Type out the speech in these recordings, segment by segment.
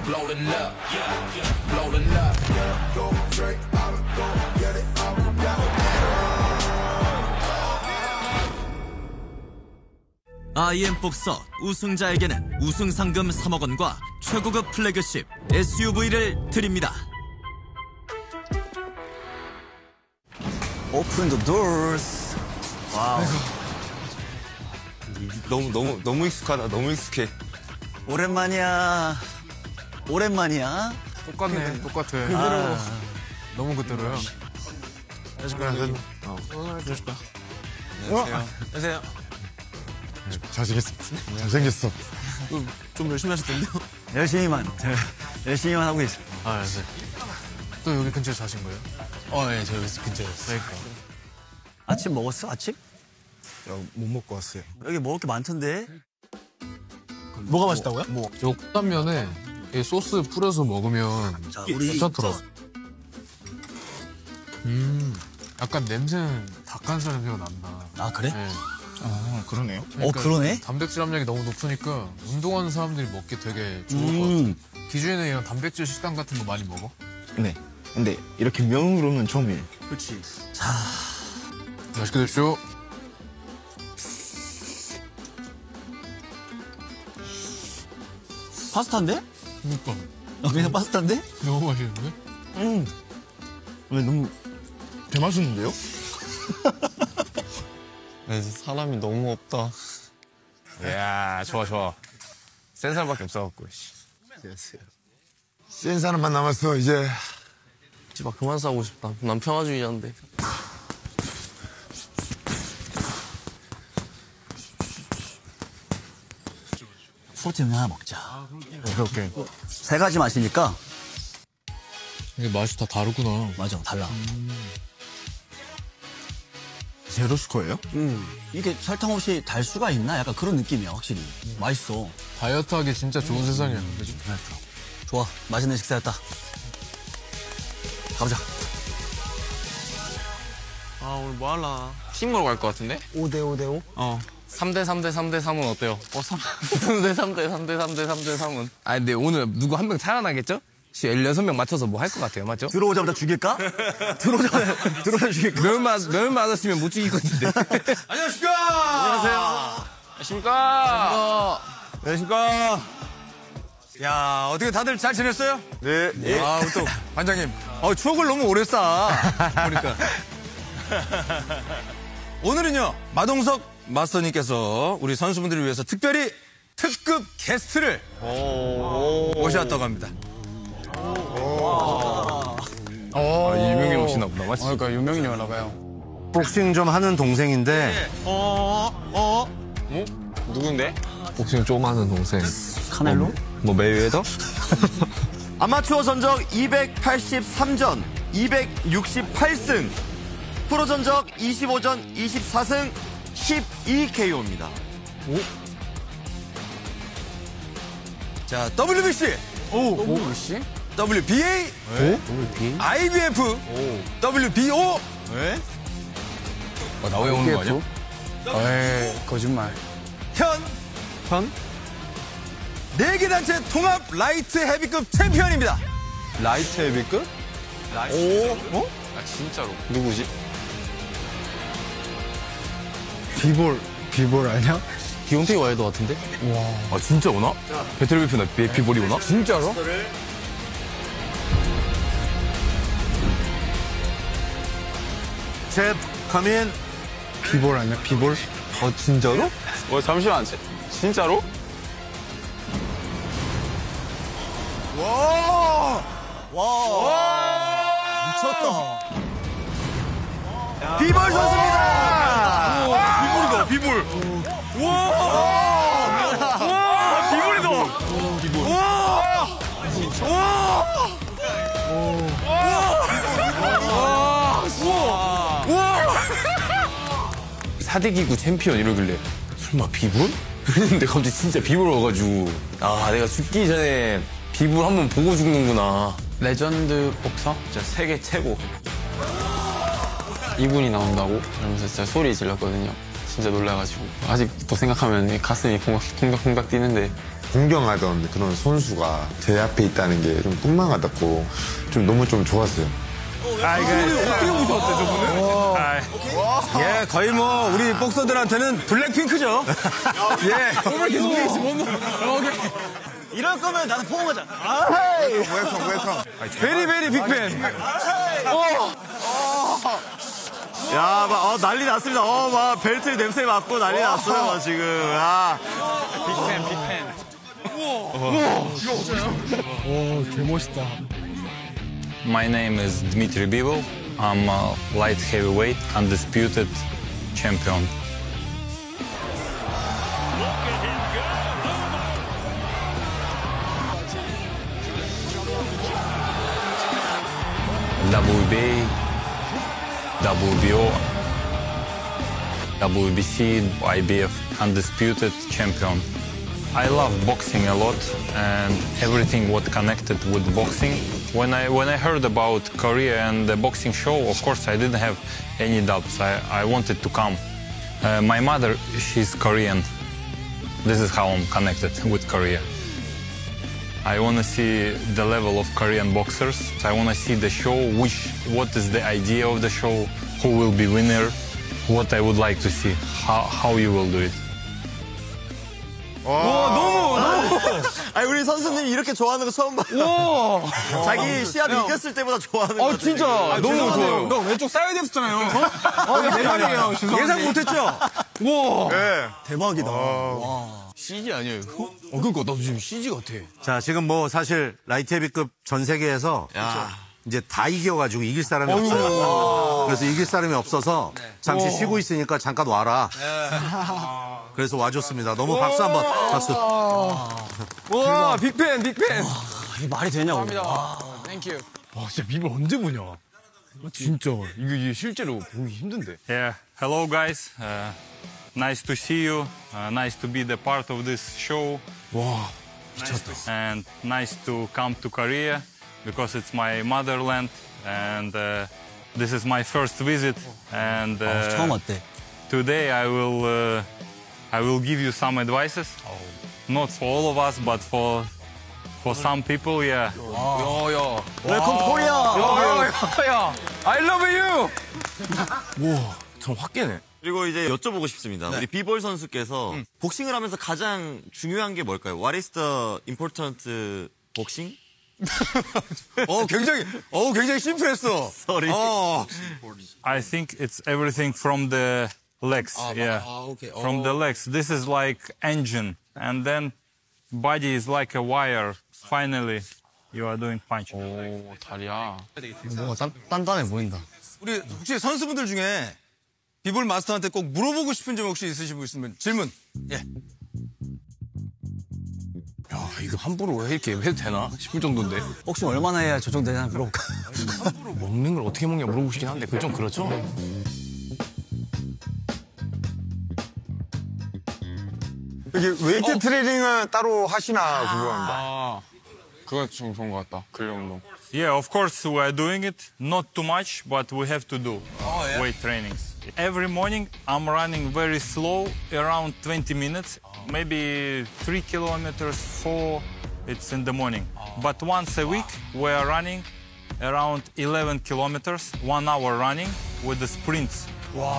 IM복서 우승자에게는 우승 상금 3억 원과 최고급 플래그십 SUV를 드립니다. Open the doors. 와우. 너무 익숙하다. 너무 익숙해. 오랜만이야. 똑같네, 똑같아. 그대로. 너무 그대로요. 안녕하세요. 안녕하세요. 잘생겼어. 좀 열심히 하셨던데요? 열심히만 하고 있어. 아, 네. 또 여기 근처에 사신 거예요? 네, 저 여기 근처였어요. 그러니까. 아침 먹었어? 아침? 못 먹고 왔어요. 여기 먹을 게 많던데. 뭐가 맛있다고요? 요 컵라면에 이 소스 뿌려서 먹으면 자, 우리 괜찮더라고. 약간 냄새는 닭가슴살 냄새가 난다. 아, 그래? 네. 아, 그러네요. 그러네. 단백질 함량이 너무 높으니까 운동하는 사람들이 먹기 되게 좋을 것 같아. 기준에 이런 단백질 식단 같은 거 많이 먹어? 네. 근데 이렇게 면으로는 처음이에요. 그렇지. 맛있게 드십시오. 파스타인데? 그러니까 그냥 파스타인데? 너무 맛있는데? 왜 너무 개맛있는데요? 사람이 너무 없다. 이야, 좋아. 센 사람밖에 없어갖고. 센 사람만 남았어, 이제. 집 그만 싸우고 싶다. 난 평화주의자인데. 프로틴 하나 먹자. 오케이. 세 가지 맛이니까. 이게 맛이 다 다르구나. 맞아, 달라. 제로 스코어예요? 이게 설탕 없이 달 수가 있나? 약간 그런 느낌이야, 확실히. 맛있어. 다이어트하기 진짜 좋은 세상이야. 그치? 좋아, 맛있는 식사였다. 가보자. 아, 오늘 뭐 할라? 팀으로 갈 것 같은데? 5대5대5? 3대 3대 3대 3은 어때요? 3대 3대 3대 3대 3대 3은? 아, 근데 오늘 누구 한 명 살아나겠죠? 16명 맞춰서 뭐 할 것 같아요, 맞죠? 들어오자마자 죽일까? 들어오자마자 죽일까? 면 맞았으면 못 죽일 것 같은데. 안녕하십니까! 안녕하십니까! 안녕하십니까. 야, 어떻게 다들 잘 지냈어요? 네. 아, 또, 반장님. 추억을 너무 오래 쌓아. 보니까. 오늘은요, 마동석 마스터님께서 우리 선수분들을 위해서 특별히 특급 게스트를 모셨다고 합니다. 유명인 오시나 보다, 맞지? 그러니까 유명인이었나 봐요. 복싱 좀 하는 동생인데. 누군데? 복싱 좀 하는 동생. 카넬로? 뭐, 메이웨더? 아마추어 전적 283전, 268승. 프로 전적 25전, 24승, 12KO입니다. 자, WBC. WBC? WBA. IBF. WBO. 나왜 오는 거 아니야? 에이, 거짓말. 현? 4개 단체 통합 라이트 헤비급 챔피언입니다. 라이트 헤비급? 아, 진짜로. 누구지? 비볼 아니야? 디온테이 와이드 같은데? 와. 아, 진짜 오나? 배틀그리프나 비볼이 오나? 진짜로? 셋, 카민. 비볼 아니야? 비볼? 진짜로? 잠시만. 진짜로? 미쳤다. 비볼 선수입니다. 비볼이다, 비볼. 사대기구 챔피언 이러길래 설마 비볼? 그랬는데 갑자기 진짜 비볼 와가지고 아, 내가 죽기 전에 비볼 한번 보고 죽는구나. 레전드 복서? 진짜 세계 최고. 이분이 나온다고? 이러면서 진짜 소리 질렀거든요. 진짜 놀라가지고 아직도 생각하면 가슴이 콩닥콩닥 뛰는데 존경하던 그런 선수가 제 앞에 있다는 게 좀 꿈만 같았고 좀 너무 좀 좋았어요. 어떻게 오셨대, 저분은? 예, 거의 뭐, 우리 복서들한테는 블랙핑크죠. 예. 오늘 계속 이럴 거면 나는 포옹하자. 웰컴. 베리베리 빅팬. 야, 막, 난리 났습니다. 막, 벨트 냄새 맡고 난리 났어요, 지금. 아. My name is Dmitry Bivol. I'm a light heavyweight, undisputed champion. WBA, WBO, WBC, IBF, undisputed champion. I love boxing a lot and everything what connected with boxing. When I heard about Korea and the boxing show, of course I didn't have any doubts. I wanted to come. My mother, she's Korean. This is how I'm connected with Korea. I want to see the level of Korean boxers. I want to see the show, what is the idea of the show, who will be winner, what I would like to see, how you will do it. 아니, 우리 선수님 이렇게 좋아하는 거 처음 봐요. 자기 시합 이겼을 때보다 좋아하는 거. 진짜. 너무 좋아요. 너 왼쪽 사이드 했었잖아요. 내 말이에요. 예상 못했죠? 우와. 네. 대박이다. CG 아니에요, 이거? 그러니까 나도 지금 CG 같아. 자, 지금 뭐 사실 라이트 헤비급 전 세계에서 이제 다 이겨가지고 이길 사람이 없어요. 그래서 이길 사람이 없어서 잠시 쉬고 있으니까 잠깐 와라. 그래서 와줬습니다. 너무 박수 한번. 박수. 와, 빅팬. 이게 말이 되냐고. 땡큐. 와, 진짜 비버 언제 보냐? 진짜. 이게 실제로 보기 힘든데. Yeah, hello guys. Nice to see you. Nice to be the part of this show. 와, 미쳤다. And nice to come to Korea because it's my motherland and this is my first visit. And 처음 왔대. today I will give you some advices. Not for all of us, but for some people, yeah. 야. 웰컴 코리아. 야. I love you. 와, 전 확 깨네. 그리고 이제 여쭤보고 싶습니다. 우리 비볼 선수께서 복싱을 하면서 가장 중요한 게 뭘까요? What is the important boxing? 굉장히 심플했어. Sorry. I think it's everything from the legs. Yeah, from the legs. This is like engine, and then body is like a wire. Finally, you are doing punch. 오, 다리야. 뭔가 단단해 보인다. 우리 혹시 선수분들 중에 비볼 마스터한테 꼭 물어보고 싶은 점 혹시 있으신 분 있으면 질문. 예. 야, 이거 함부로 이렇게 해도 되나 싶을 정도인데. 혹시 얼마나 해야 저 정도 되나 물어볼까? 함부로 먹는 걸 어떻게 먹냐 물어보고 싶긴 한데 그건 좀 그렇죠? 여기 웨이트 트레이닝은 따로 하시나 궁금합니다. 아, 그거 좀 좋은 것 같다. 근력 운동. Yeah, of course we are doing it. Not too much, but we have to do weight trainings. Every morning I'm running very slow, around 20 minutes, maybe 3 kilometers, 4. It's in the morning. But once a week we are running around 11 kilometers, 1 hour running with the sprints.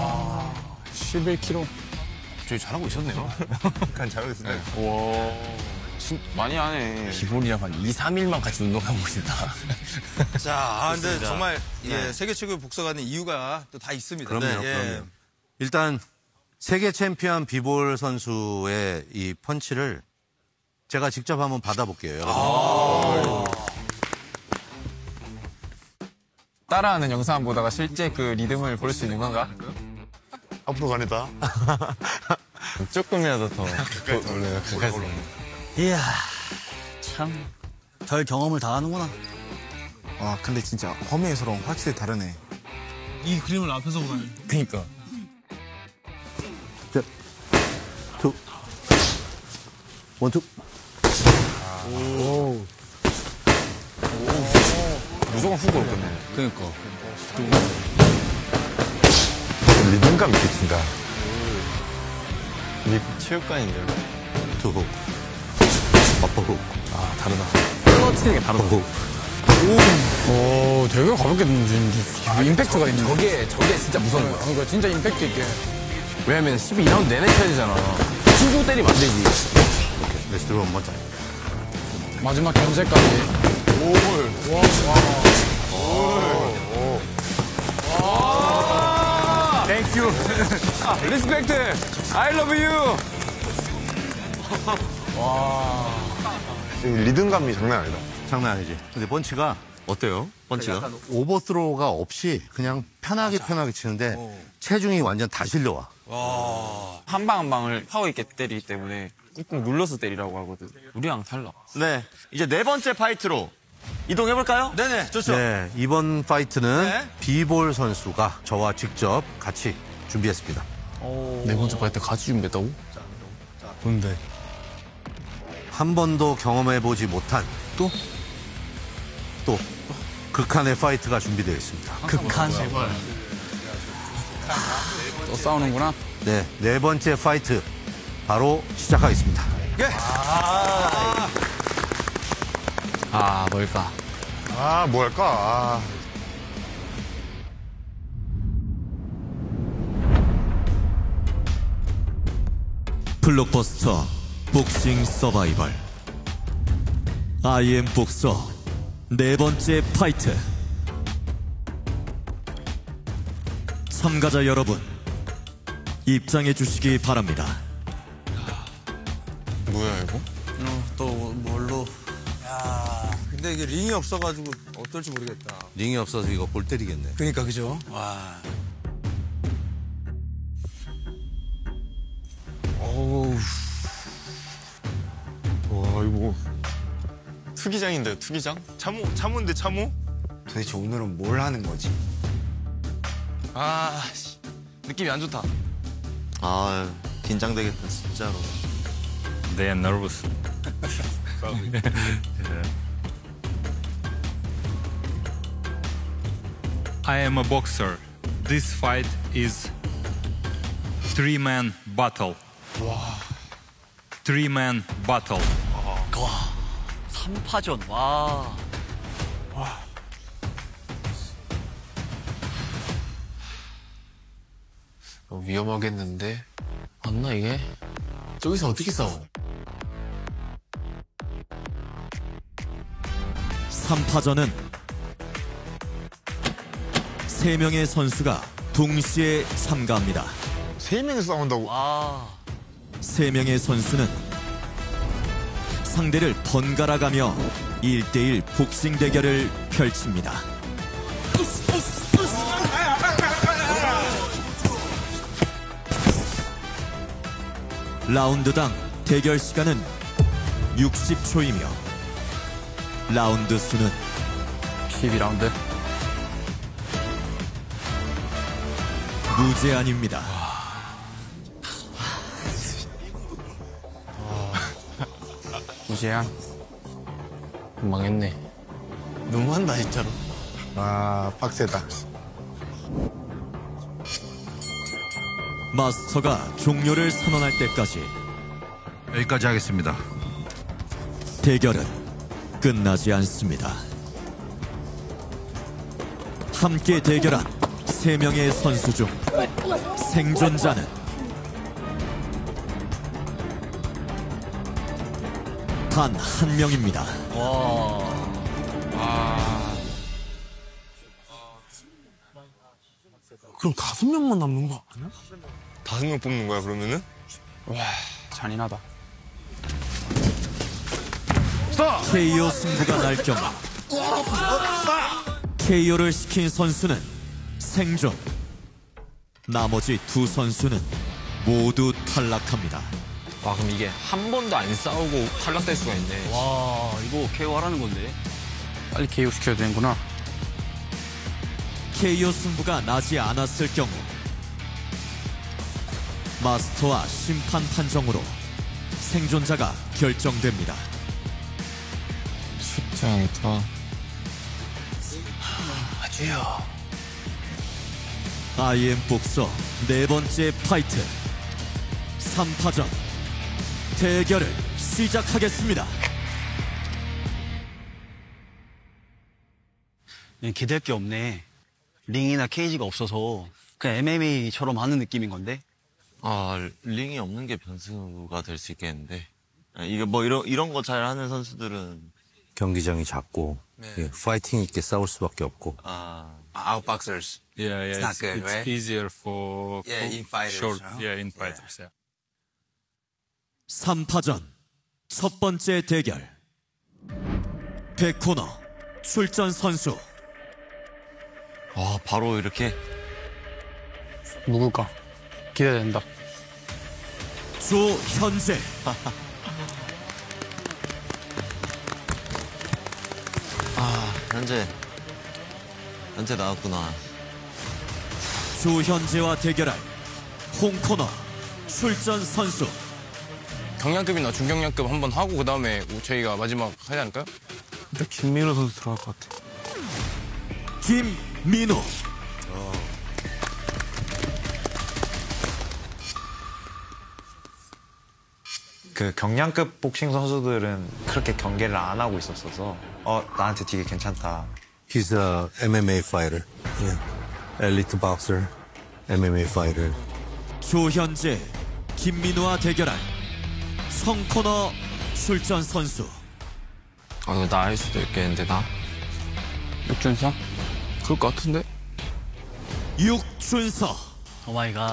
11kg. 저희 잘하고 있었네요. 약간 잘하고 있습니다. 와, 많이 하네. 기본이랑 한 2, 3일만 같이 운동하고 있다. 자, 근데 정말 예, 세계 최고의 복서가 된 이유가 또 다 있습니다. 그럼요, 예. 그럼요. 일단 세계 챔피언 비볼 선수의 이 펀치를 제가 직접 한번 받아볼게요. 여러분. 따라하는 영상 보다가 실제 그 리듬을 볼 수 있는 건가? 앞으로 가네다. 조금이라도 더 원래 가까이. 이야, 참. 별 경험을 다 하는구나. 와, 근데 진짜 험해서랑 확실히 다르네. 이 그림을 앞에서 보다니. 그니까. 자, 투, 원, 투. 무조건 후보 없겠네. 그러니까. 리듬감 있게 친다. 이게 체육관인데요. 투, 버퍼. 아, 다르다. 떨어뜨리는 게 다르다. 오, 되게 가볍게 던지는데 임팩트가 있네. 저게 진짜 무서운 거야. 그러니까 진짜 임팩트 있게. 왜냐면 12라운드 내내 쳐야 되잖아. 신중 때리면 안 되지. 레스트 원 먼저. 마지막 견제까지. 땡큐. 리스펙트. I love you. 리듬감이 장난 아니다. 장난 아니지. 근데 펀치가 어때요? 펀치가? 오버스로우가 없이 그냥 편하게 치는데 체중이 완전 다 실려와. 한 방 한 방을 파워 있게 때리기 때문에 꾹꾹 눌러서 때리라고 하거든. 우리랑 달라. 네. 이제 네 번째 파이트로 이동해볼까요? 네네, 좋죠. 네, 이번 파이트는 네. 비볼 선수가 저와 직접 같이 준비했습니다. 네 번째 파이트 같이 준비했다고? 뭔데? 한 번도 경험해보지 못한 또 극한의 파이트가 준비되어 있습니다. 극한. 또 싸우는구나. 네, 네 번째 파이트 바로 시작하겠습니다. 아, 뭘까? 아, 뭐 할까? 블록버스터 복싱 서바이벌 IM 복서 네 번째 파이트. 참가자 여러분 입장해 주시기 바랍니다. 뭐야, 이거? 또 뭘로? 야, 근데 이게 링이 없어가지고 어떨지 모르겠다. 링이 없어서 이거 볼 때리겠네. 그러니까 그죠? 와. 와, 이거 투기장인데요, 투기장? 참호인데, 참호? 도대체 오늘은 뭘 하는 거지? 아, 씨. 느낌이 안 좋다. 아, 긴장되겠다, 진짜로. They are nervous. I am a boxer. This fight is three-man battle. Three-man battle. 3파전, 와. 위험하겠는데? 맞나, 이게? 저기서 어떻게 싸워? 3파전은 3명의 선수가 동시에 참가합니다. 3명이 싸운다고? 와. 3명의 선수는 상대를 번갈아가며 1대1 복싱 대결을 펼칩니다. 라운드당 대결 시간은 60초이며 라운드 수는 12라운드. 무제한입니다. 무제한. 망했네. 너무한다, 진짜로. 아, 빡세다. 마스터가 종료를 선언할 때까지 여기까지 하겠습니다. 대결은 끝나지 않습니다. 함께 대결한 3명의 선수 중 생존자는 단 1명입니다. 그럼 5명만 남는 거 아니야? 5명 뽑는 거야, 그러면은? 잔인하다. KO 승부가 날 경우 KO를 시킨 선수는 생존, 나머지 2 선수는 모두 탈락합니다. 와, 그럼 이게 한 번도 안 싸우고 탈락될 수가 있네. 와, 이거 KO하라는 건데. 빨리 KO 시켜야 되는구나. KO 승부가 나지 않았을 경우 마스터와 심판 판정으로 생존자가 결정됩니다. 쉽지 않다. IM 복서 4번째 파이트 3파전 대결을 시작하겠습니다. 기댈 게 없네. 링이나 케이지가 없어서 그냥 MMA처럼 하는 느낌인 건데. 아, 링이 없는 게 변수가 될 수 있겠는데. 이게 뭐 이런 거 잘 하는 선수들은 경기장이 작고 예, 파이팅 있게 싸울 수밖에 없고. Outboxers. Yeah, It's yeah. not good, it's right? easier for in fighters. short. huh? Yeah, in fighters. Yeah. 3파전 첫 번째 대결. 백코너 출전 선수. 아, 바로 이렇게. 누굴까? 기대된다. 조현재. 현재 나왔구나. 조현재와 대결할 홍코너 출전 선수. 경량급이나 중경량급 한번 하고 그다음에 저희가 마지막 하지 않을까요? 일단 김민호 선수 들어갈 것 같아. 김민호. 그 경량급 복싱 선수들은 그렇게 경계를 안 하고 있었어서 나한테 되게 괜찮다. He's a MMA fighter. Yeah. Elite boxer. MMA fighter. 조현재, 김민호와 대결할 청코너 출전 선수. 이거 나일 수도 있겠는데 나? 육준서? 그럴 것 같은데? 육준서. 오 마이 갓.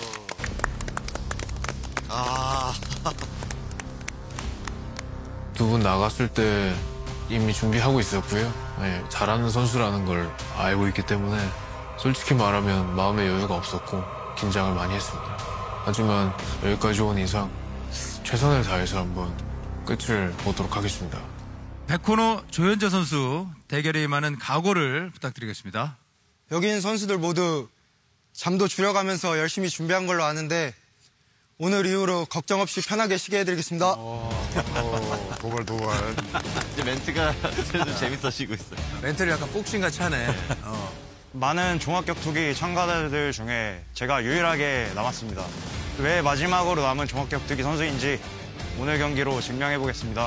두 분 나갔을 때 이미 준비하고 있었고요. 네, 잘하는 선수라는 걸 알고 있기 때문에 솔직히 말하면 마음의 여유가 없었고 긴장을 많이 했습니다. 하지만 여기까지 온 이상 최선을 다해서 한번 끝을 보도록 하겠습니다. 백코너 조현재 선수 대결에 임하는 각오를 부탁드리겠습니다. 여기 있는 선수들 모두 잠도 줄여가면서 열심히 준비한 걸로 아는데 오늘 이후로 걱정 없이 편하게 쉬게 해드리겠습니다. 도발. 이제 멘트가 좀 재밌어지고 있어요. 멘트를 약간 복싱같이 하네. 많은 종합격투기 참가자들 중에 제가 유일하게 남았습니다. 왜 마지막으로 남은 종합격투기 선수인지 오늘 경기로 증명해보겠습니다.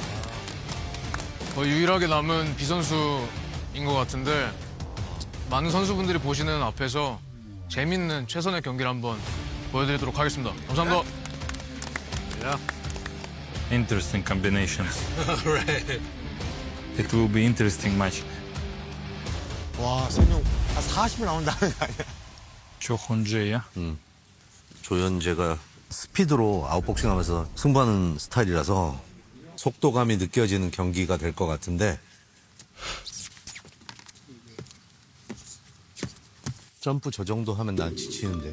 유일하게 남은 비선수인 것 같은데 많은 선수분들이 보시는 앞에서 재밌는 최선의 경기를 한번 보여드리도록 하겠습니다. 감사합니다. Interesting combinations. right. It will be interesting match. 와, 성룡 40분 나온다는 거 아니야? 조현재야? 조현재가 스피드로 아웃복싱 하면서 승부하는 스타일이라서 속도감이 느껴지는 경기가 될 것 같은데 점프 저 정도 하면 난 지치는데.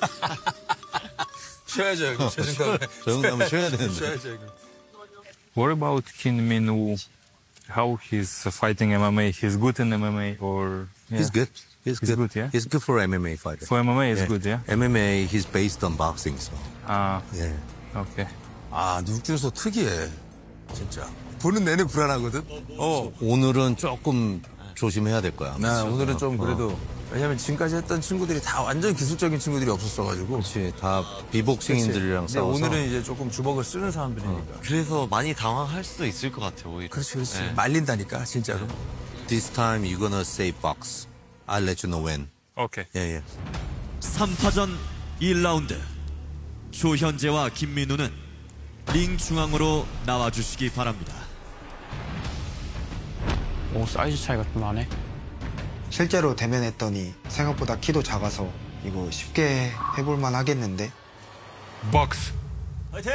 쉬어야죠, 여기. 저 정도면. 저 정도 하면 쉬어야 되는데. 쉬어야죠, 여기. What about Kim Min-woo? How he's fighting MMA? He's good in MMA or? Yeah. He's good. He's good. Yeah. He's good for MMA fighter. For MMA, it's good, yeah. MMA, he's based on boxing, so. Yeah. Okay. 육준서 특이해. 진짜. 보는 내내 불안하거든? 오늘은 조금 조심해야 될 거야. 오늘은 좀 그래도. 왜냐면 지금까지 했던 친구들이 다 완전 기술적인 친구들이 없었어가지고. 그렇지. 다 비복싱인들이랑 싸워서. 오늘은 이제 조금 주먹을 쓰는 사람들이니까. 그래서 많이 당황할 수도 있을 것 같아요, 오히려. 그렇지. 네. 말린다니까, 진짜로. This time you're gonna say box. I'll let you know when. Okay. 예. 3파전 1라운드. 조현재와 김민우는 링 중앙으로 나와주시기 바랍니다. 오, 사이즈 차이가 좀 나네. 실제로 대면했더니 생각보다 키도 작아서 이거 쉽게 해볼만 하겠는데. Box. 화이팅!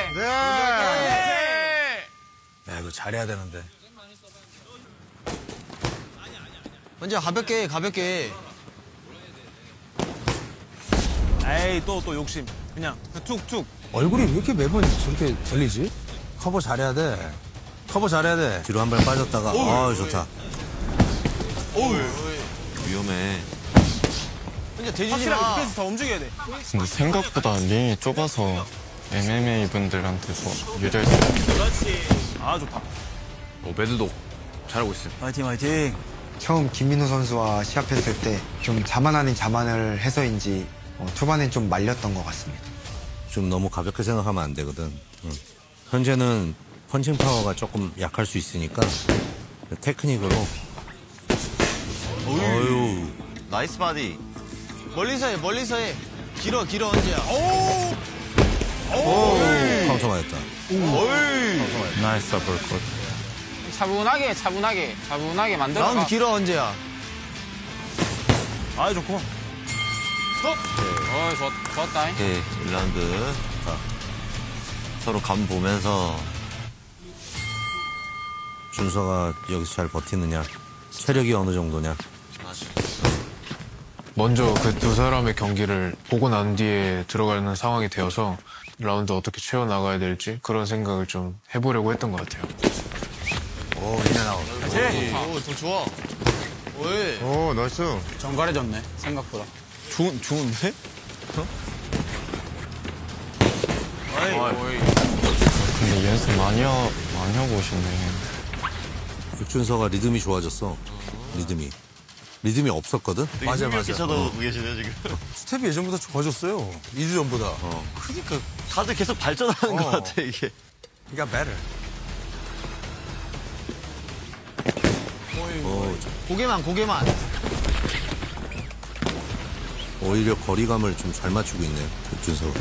야, 이거 잘해야 되는데. 먼저 가볍게. 에이 또 욕심. 그냥 툭툭. 얼굴이 왜 이렇게 매번 저렇게 들리지? 커버 잘해야 돼. 뒤로 한 발 빠졌다가, 좋다. 위험해. 먼저 대주지 확실하게 마. 밑에서 더 움직여야 돼. 근데 생각보다 링이 좁아서 MMA 분들한테서 유리할 수 있어요. 그렇지. 좋다. 매드도 잘하고 있어. 화이팅. 처음 김민호 선수와 시합했을 때 좀 자만 아닌 자만을 해서인지 초반엔 좀 말렸던 것 같습니다. 좀 너무 가볍게 생각하면 안 되거든. 현재는 펀칭 파워가 조금 약할 수 있으니까 테크닉으로 어유. 나이스 바디. 멀리서 해, 멀리서 해. 길어, 언제야. 오! 카운터 맞았다. 나이스 어퍼컷. 차분하게 만들어. 라운드 길어, 언제야. 아, 좋고. 스톱! 좋았다. 오케이, 1라운드. 자, 서로 감 보면서. 준서가 여기서 잘 버티느냐, 체력이 어느 정도냐. 먼저 그 두 사람의 경기를 보고 난 뒤에 들어가는 상황이 되어서 라운드 어떻게 채워나가야 될지 그런 생각을 좀 해보려고 했던 것 같아요. 오, 인앤아웃. 오, 더 좋아. 왜? 오, 나이스. 정갈해졌네, 생각보다. 좋은데? 근데 연습 많이 하고 오셨네. 육준서가 리듬이 좋아졌어. 리듬이 없었거든? 맞아. 쳐다보고 계시네요, 지금. 스텝이 예전보다 좋아졌어요. 2주 전보다. 그러니까 다들 계속 발전하는 것 같아, 이게. He got better. 고개만. 오히려 거리감을 좀 잘 맞추고 있네, 육준서가.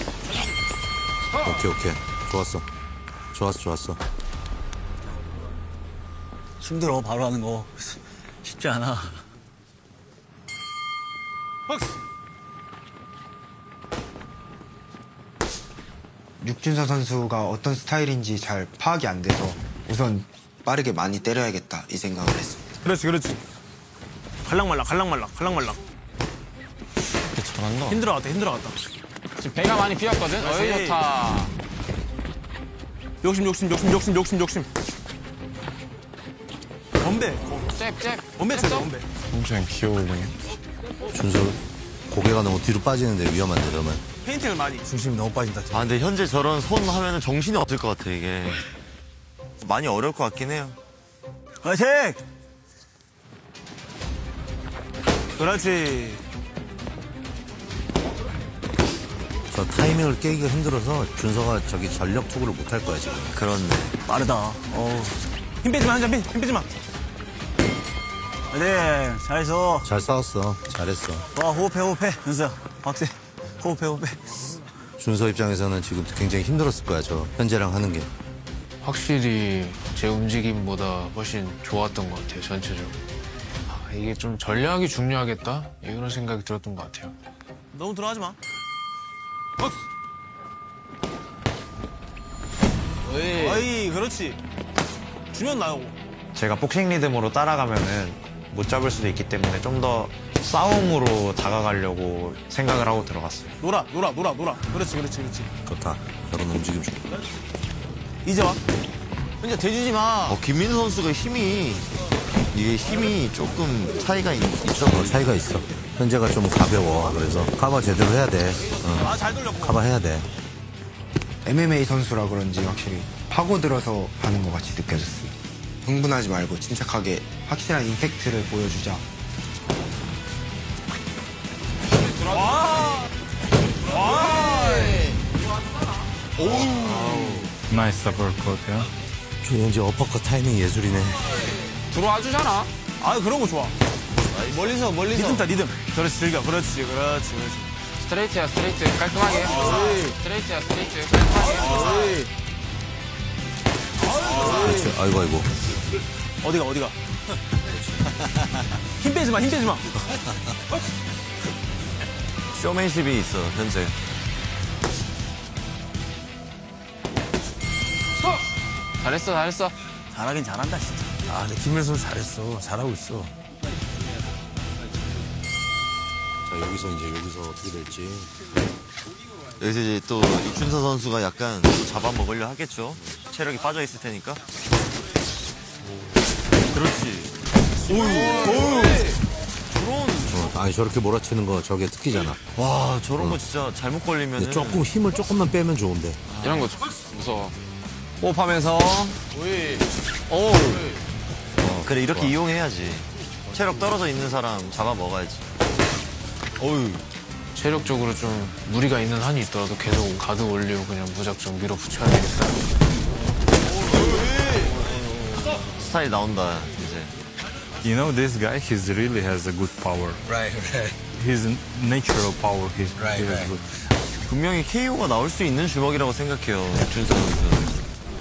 오케이. 좋았어. 힘들어, 바로 하는 거. 쉽지 않아. 육준서 선수가 어떤 스타일인지 잘 파악이 안 돼서 우선 빠르게 많이 때려야겠다 이 생각을 했습니다. 그렇지. 갈랑말랑. 잘한다. 힘들어갔다. 지금 배가 많이 비었거든? 어이, 좋다. 욕심. 원배. 잽. 원배 쳐줘, 원배. 굉장히 귀여울네. 준서 고개가 너무 뒤로 빠지는데 위험한데, 그러면. 페인팅을 많이. 중심이 너무 빠진다. 아, 근데 현재 저런 손 하면은 정신이 없을 것 같아, 이게. 많이 어려울 것 같긴 해요. 화이팅! 그렇지. 저 타이밍을 깨기가 힘들어서 준서가 저기 전력 투구를 못 할 거야, 지금. 그렇네. 빠르다. 힘 빼지 마, 힘 빼지 마. 네, 잘했어. 잘 싸웠어. 잘했어. 와, 호흡해. 윤수야, 박세. 호흡해. 준서 입장에서는 지금 굉장히 힘들었을 거야, 저 현재랑 하는 게. 확실히 제 움직임보다 훨씬 좋았던 것 같아요, 전체적으로. 이게 좀 전략이 중요하겠다? 이런 생각이 들었던 것 같아요. 너무 들어가지 마. 어이, 그렇지. 주면 나요. 제가 복싱 리듬으로 따라가면은 못 잡을 수도 있기 때문에 좀 더 싸움으로 다가가려고 생각을 하고 들어갔어요. 놀아. 그렇지. 좋다. 저런 움직임 좋다. 이제 와. 혼자 대주지 마. 김민우 선수가 힘이 조금 차이가 있어. 차이가 있어. 현재가 좀 가벼워. 그래서 커버 제대로 해야 돼. 잘 돌렸고. 커버 해야 돼. MMA 선수라 그런지 확실히 파고들어서 하는 것 같이 느껴졌습니다. 흥분하지 말고 침착하게 확실한 임팩트를 보여주자. 나이스 어퍼컷. 조현지 어퍼컷 타이밍 예술이네. 들어와 주잖아. 아, 그런 거 좋아. 멀리서. 리듬. 그렇지, 즐겨. 그렇지. 스트레이트야, 깔끔하게. 스트레이트야, 깔끔하게. 그렇지. 아이고. 어디가. 힘 빼지 마. 쇼맨십이 있어, 현재. 잘했어. 잘하긴 잘한다, 진짜. 아, 근데 김민우 선수 잘했어. 잘하고 있어. 자, 여기서 어떻게 될지. 여기서 이제 또 육준서 선수가 약간 잡아먹으려 하겠죠. 체력이 빠져있을 테니까. 그렇지. 아니, 저렇게 몰아치는 거 저게 특기잖아. 와, 저런 거 진짜 잘못 걸리면. 조금 힘을 조금만 빼면 좋은데. 이런 거 무서워. 호흡하면서. 그래, 이렇게 이용해야지. 체력 떨어져 있는 사람 잡아먹어야지. 체력적으로 좀 무리가 있는 한이 있더라도 계속 가드 올리고 그냥 무작정 밀어붙여야 되겠다. 스타일 나온다, 이제. You know, this guy, he really has a good power. Right. His natural power, he Right. is good. 분명히 KO가 나올 수 있는 주먹이라고 생각해요. 준서 선수.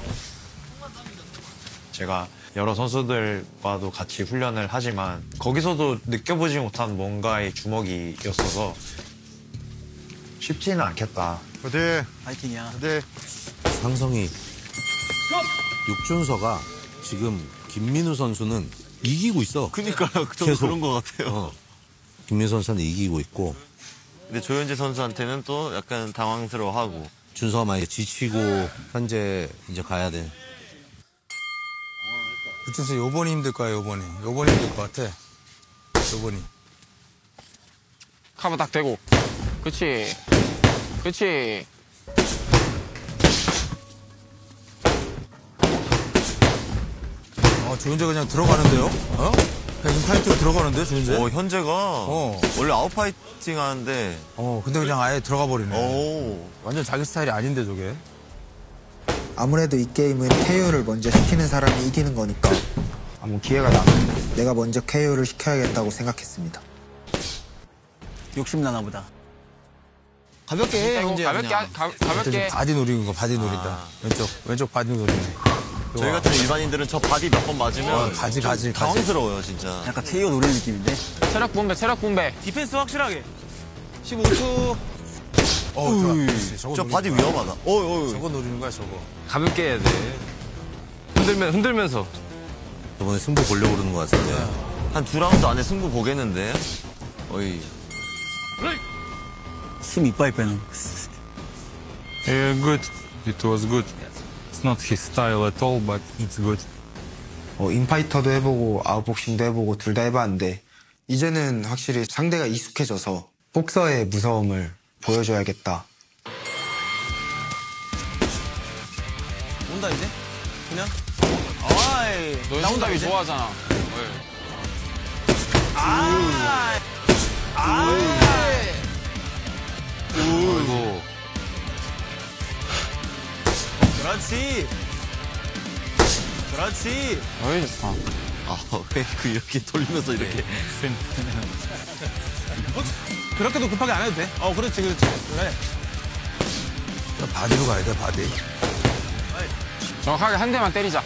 제가 여러 선수들과도 같이 훈련을 하지만 거기서도 느껴보지 못한 뭔가의 주먹이었어서 쉽지는 않겠다. 어디? 파이팅이야. 어디? 상성이 육준서가 지금 김민우 선수는 이기고 있어. 그니까요. 좀 그런 것 같아요. 김민우 선수는 이기고 있고. 근데 조현재 선수한테는 또 약간 당황스러워하고. 준서가 많이 지치고 현재 이제 가야 돼. 육준서 요번이 힘들 거야, 요번이. 요번이 힘들 것 같아. 요번이. 카브 딱 대고. 그치. 그치. 조현재 그냥 들어가는데요? 백인 파이트가 들어가는데, 조현재? 현재가 원래 아웃파이팅 하는데. 근데 그냥 아예 들어가 버리네. 완전 자기 스타일이 아닌데, 저게. 아무래도 이 게임은 KO를 먼저 시키는 사람이 이기는 거니까 아무 기회가 나면 내가 먼저 KO를 시켜야겠다고 생각했습니다. 욕심나나 보다. 가볍게 해, 현재. 가볍게. 바디 노리는 거, 바디 노린다. 왼쪽 바디 노리네. 저희 같은 일반인들은 저 바디 몇 번 맞으면 가지. 당황스러워요, 진짜. 약간 KO 노리는 느낌인데? 체력 분배. 디펜스 확실하게. 15초. 저 바디 위험하다. 저거 노리는 거야, 저거. 가볍게 해야 돼. 흔들면서. 저번에 승부 보려고 그러는 것 같은데. 한 2라운드 안에 승부 보겠는데. 어이. 힘 이빨 빼는. Yeah, good. It was good. It's not his style at all, but it's good. 인파이터도 해보고 아웃복싱도 해보고 둘 다 해봤는데 이제는 확실히 상대가 익숙해져서 복서의 무서움을 보여줘야겠다. 온다 이제? 그냥? 너 나온다기 좋아하잖아. 아이고. 그렇지. 어이, 왜 이렇게 돌리면서 이렇게. 그렇게도 급하게 안 해도 돼. 그렇지. 그래. 바디로 가야 돼, 바디. 정확하게 한 대만 때리자.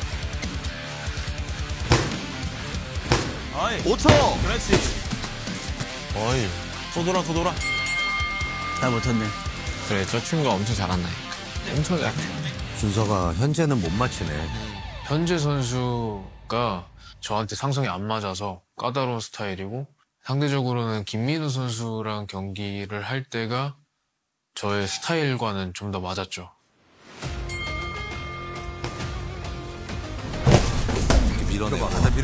5초! 그렇지. 어이. 더 돌아. 잘 버텼네. 그래, 저 친구가 엄청 잘한다. 엄청 잘해. 준서가 현재는 못 맞히네. 현재 선수가 저한테 상성이 안 맞아서 까다로운 스타일이고 상대적으로는 김민우 선수랑 경기를 할 때가 저의 스타일과는 좀 더 맞았죠. 밀어내.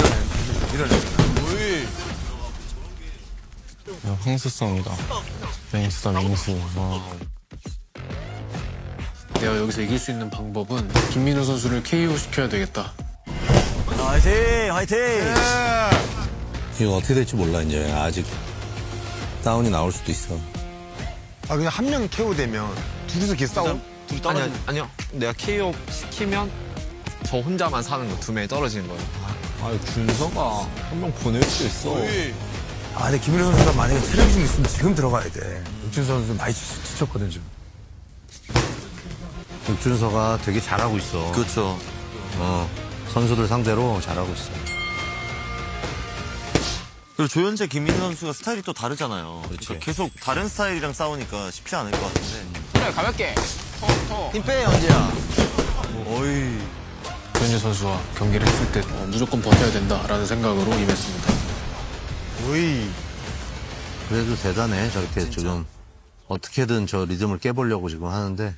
황수성이다. 맹수다, 맹수. 내가 여기서 이길 수 있는 방법은 김민우 선수를 KO 시켜야 되겠다. 화이팅! 이거 어떻게 될지 몰라, 이제. 아직 다운이 나올 수도 있어. 그냥 한 명 KO 되면 둘이서 계속 싸움? 아니요. 내가 KO 시키면 저 혼자만 사는 거, 2명이 떨어지는 거예요. 준서가 한 명 보낼 수도 있어. 근데 김민호 선수가 만약에 체력이 좀 있으면 지금 들어가야 돼. 육준서 선수 많이 지쳤거든, 지금. 육준서가 되게 잘하고 있어. 그렇죠. 선수들 상대로 잘하고 있어. 그리고 조현재, 김민우 선수가 스타일이 또 다르잖아요. 그렇지. 그러니까 계속 다른 스타일이랑 싸우니까 쉽지 않을 것 같은데. 그래, 가볍게. 힘 빼, 현지야. 어이. 조현재 선수와 경기를 했을 때 무조건 버텨야 된다라는 생각으로 임했습니다. 그래도 대단해. 저렇게 지금 어떻게든 저 리듬을 깨보려고 지금 하는데.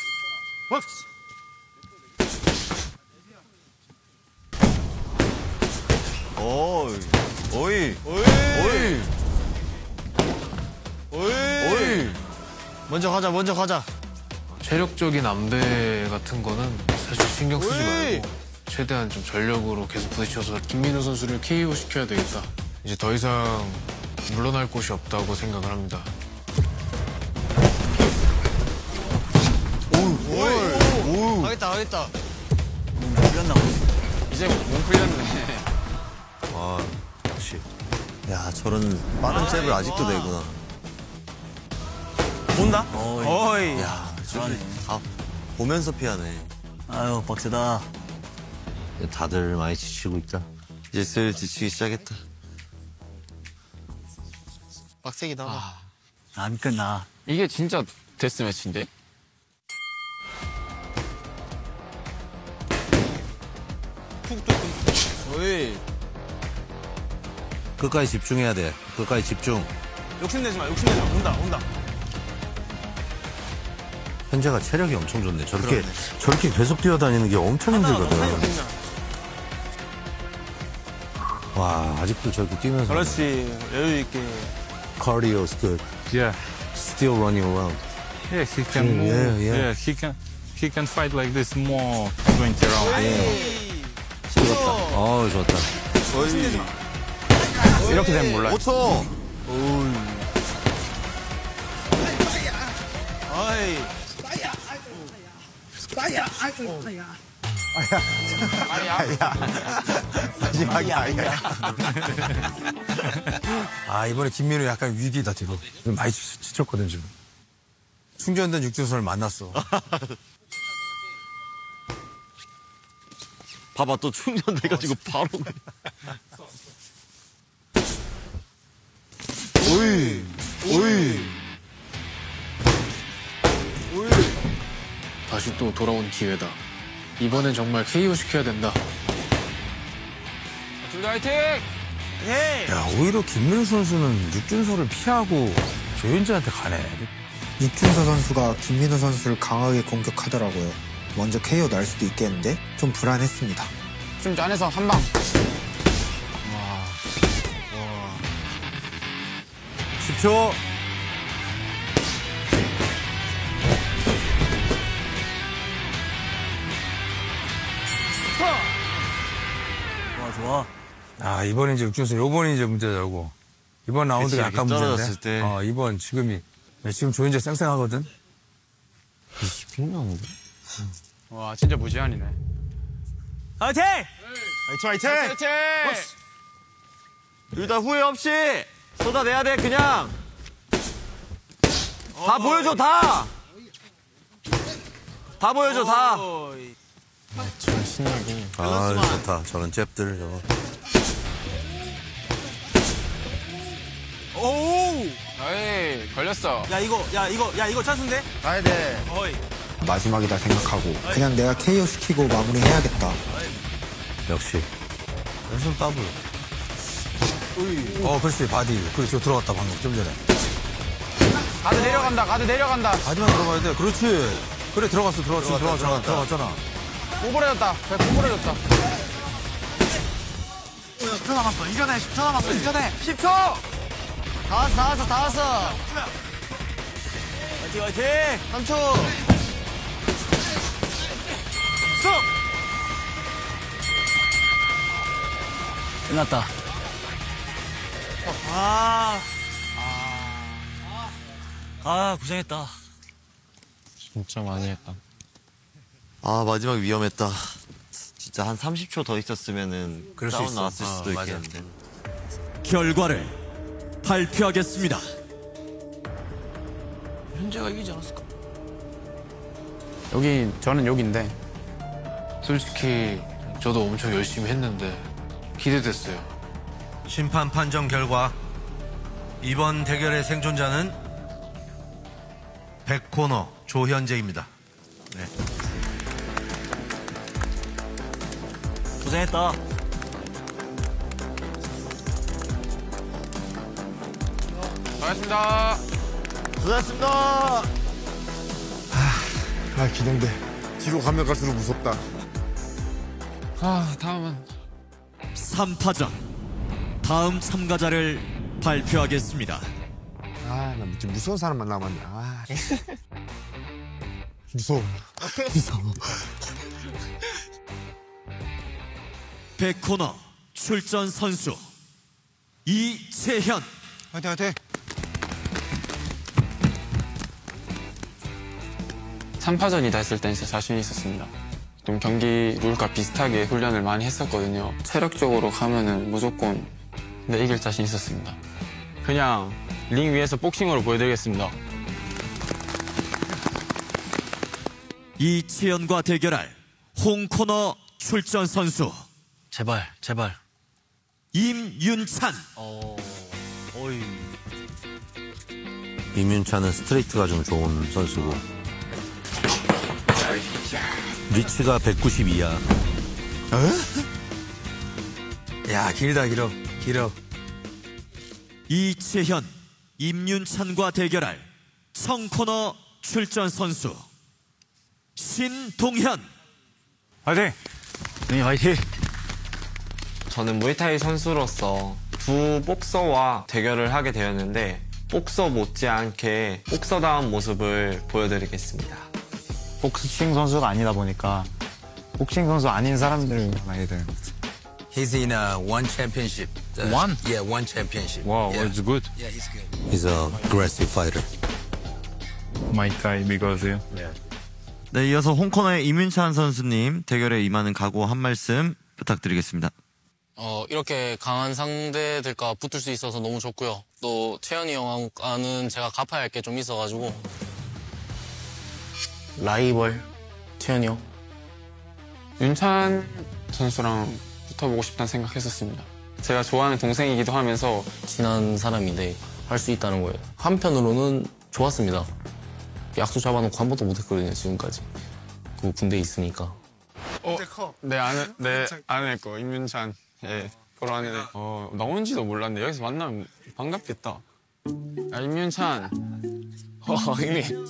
어이. 먼저 가자. 체력적인 안배 같은 거는 사실 신경 쓰지 말고 최대한 좀 전력으로 계속 부딪혀서 김민우 선수를 KO 시켜야 되겠다. 이제 더 이상 물러날 곳이 없다고 생각을 합니다. 하겠다. 풀렸나 보네. 이제 몸 풀렸네. 역시. 야, 저런 빠른 잽을 아직도 내구나. 본다? 어이. 야, 저기 다 보면서 피하네. 아유, 빡세다. 다들 많이 지치고 있다. 이제 슬 지치기 시작했다. 빡세기다. 안 끝나. 이게 진짜 데스매치인데? 어이. 끝까지 집중해야 돼. 끝까지 집중. 욕심내지 마. 온다. 현재가 체력이 엄청 좋네. 저렇게 계속 뛰어다니는 게 엄청 힘들거든. 와, 아직도 저렇게 뛰면서. 그렇지. 여유 있게. Cardio is good. Yeah. Still running around. Yes, he can move. Yeah. He can fight like this more 20 rounds. 좋다. 좋다. 이렇게 되면 몰라요. 5초! 이번에 김민우 약간 위기다, 뒤로. 많이 지쳤거든, 지금. 충전된 육준선을 만났어. 봐봐, 또 충전돼가지고 바로. 오이. 다시 또 돌아온 기회다. 이번엔 정말 KO 시켜야 된다. 둘 다 화이팅! 야, 오히려 김민우 선수는 육준서를 피하고 조현재한테 가네. 육준서 선수가 김민우 선수를 강하게 공격하더라고요. 먼저 KO 날 수도 있겠는데 좀 불안했습니다. 좀 짠해서 한 방. 10초. 좋아. 이번에 이제 육준서, 요번이 이제 문제자고. 이번 라운드가 약간 떨어졌을 문제인데. 때. 이번 지금 조현재 쌩쌩하거든. 26라운드? 와, 진짜 무제한이네. 화이팅! 화이팅! 둘 다 후회 없이 쏟아내야 돼, 그냥. 다 보여줘, 다! 다 보여줘, 다! 좋다. 저런 잽들, 저거. 오우! 에이, 걸렸어. 야, 이거 찬스인데? 가야 돼. 어이. 마지막이다 생각하고 그냥 내가 KO 시키고 마무리해야겠다. 역시. 왼손 더블. 그렇지, 바디. 그렇지, 들어갔다, 방금, 좀 전에. 가드 내려간다. 바디만 들어가야 돼. 그렇지. 그래, 들어갔잖아. 구부러졌다. 구부러졌다. 10초 남았어. 이겨내. 10초 남았어. 이겨내. 10초! 다 왔어. 화이팅! 3초. 스톱! 끝났다. 고생했다. 진짜 많이 했다. 마지막 위험했다. 진짜 한 30초 더 있었으면은 다운 나왔을 수도 있겠는데. 결과를 발표하겠습니다. 현재가 이기지 않았을까? 저는 여기인데 솔직히 저도 엄청 열심히 했는데 기대됐어요. 심판 판정 결과 이번 대결의 생존자는 백코너 조현재입니다. 네. 고생했다. 반갑습니다. 고생했습니다. 기대돼. 뒤로 가면 갈수록 무섭다. 다음은 3파전 다음 참가자를 발표하겠습니다. 나 지금 무서운 사람만 남았네. 무서워. 백코너 출전 선수 이채현. 화이팅! 3파전이다 했을 땐 진짜 자신 있었습니다. 좀 경기 룰과 비슷하게 훈련을 많이 했었거든요. 체력적으로 가면은 무조건 근데 이길 자신 있었습니다. 그냥 링 위에서 복싱으로 보여드리겠습니다. 이채연과 대결할 홍코너 출전 선수. 제발. 임윤찬. 임윤찬은 스트레이트가 좀 좋은 선수고 리치가 192야. 야, 길어. 이채현, 임윤찬과 대결할 청코너 출전 선수 신동현. 화이팅! 네, 화이팅! 저는 무에타이 선수로서 두 복서와 대결을 하게 되었는데 복서 못지않게 복서다운 모습을 보여드리겠습니다. 복싱 선수가 아니다 보니까 복싱 선수 아닌 사람들 많이 들. He's in one championship. One? Yeah, one championship. Wow, yeah. it's good. Yeah, he's good. He's a aggressive fighter. My Thai because 네, 이어서 홍코너의 임윤찬 선수님 대결에 임하는 각오 한 말씀 부탁드리겠습니다. 이렇게 강한 상대들과 붙을 수 있어서 너무 좋고요. 또 채연이 형과는 제가 갚아야 할 게 좀 있어가지고 라이벌 채연이 형. 윤찬 선수랑 붙어보고 싶다는 생각했었습니다. 제가 좋아하는 동생이기도 하면서 친한 사람인데 할 수 있다는 거예요. 한편으로는 좋았습니다. 약속 잡아놓고 한 번도 못했거든요, 지금까지. 그 군대에 있으니까. 내 아내 거 임윤찬. 예, 보러 왔는데 나오는지도 몰랐네. 여기서 만나면 반갑겠다. 야, 임윤찬. 형님.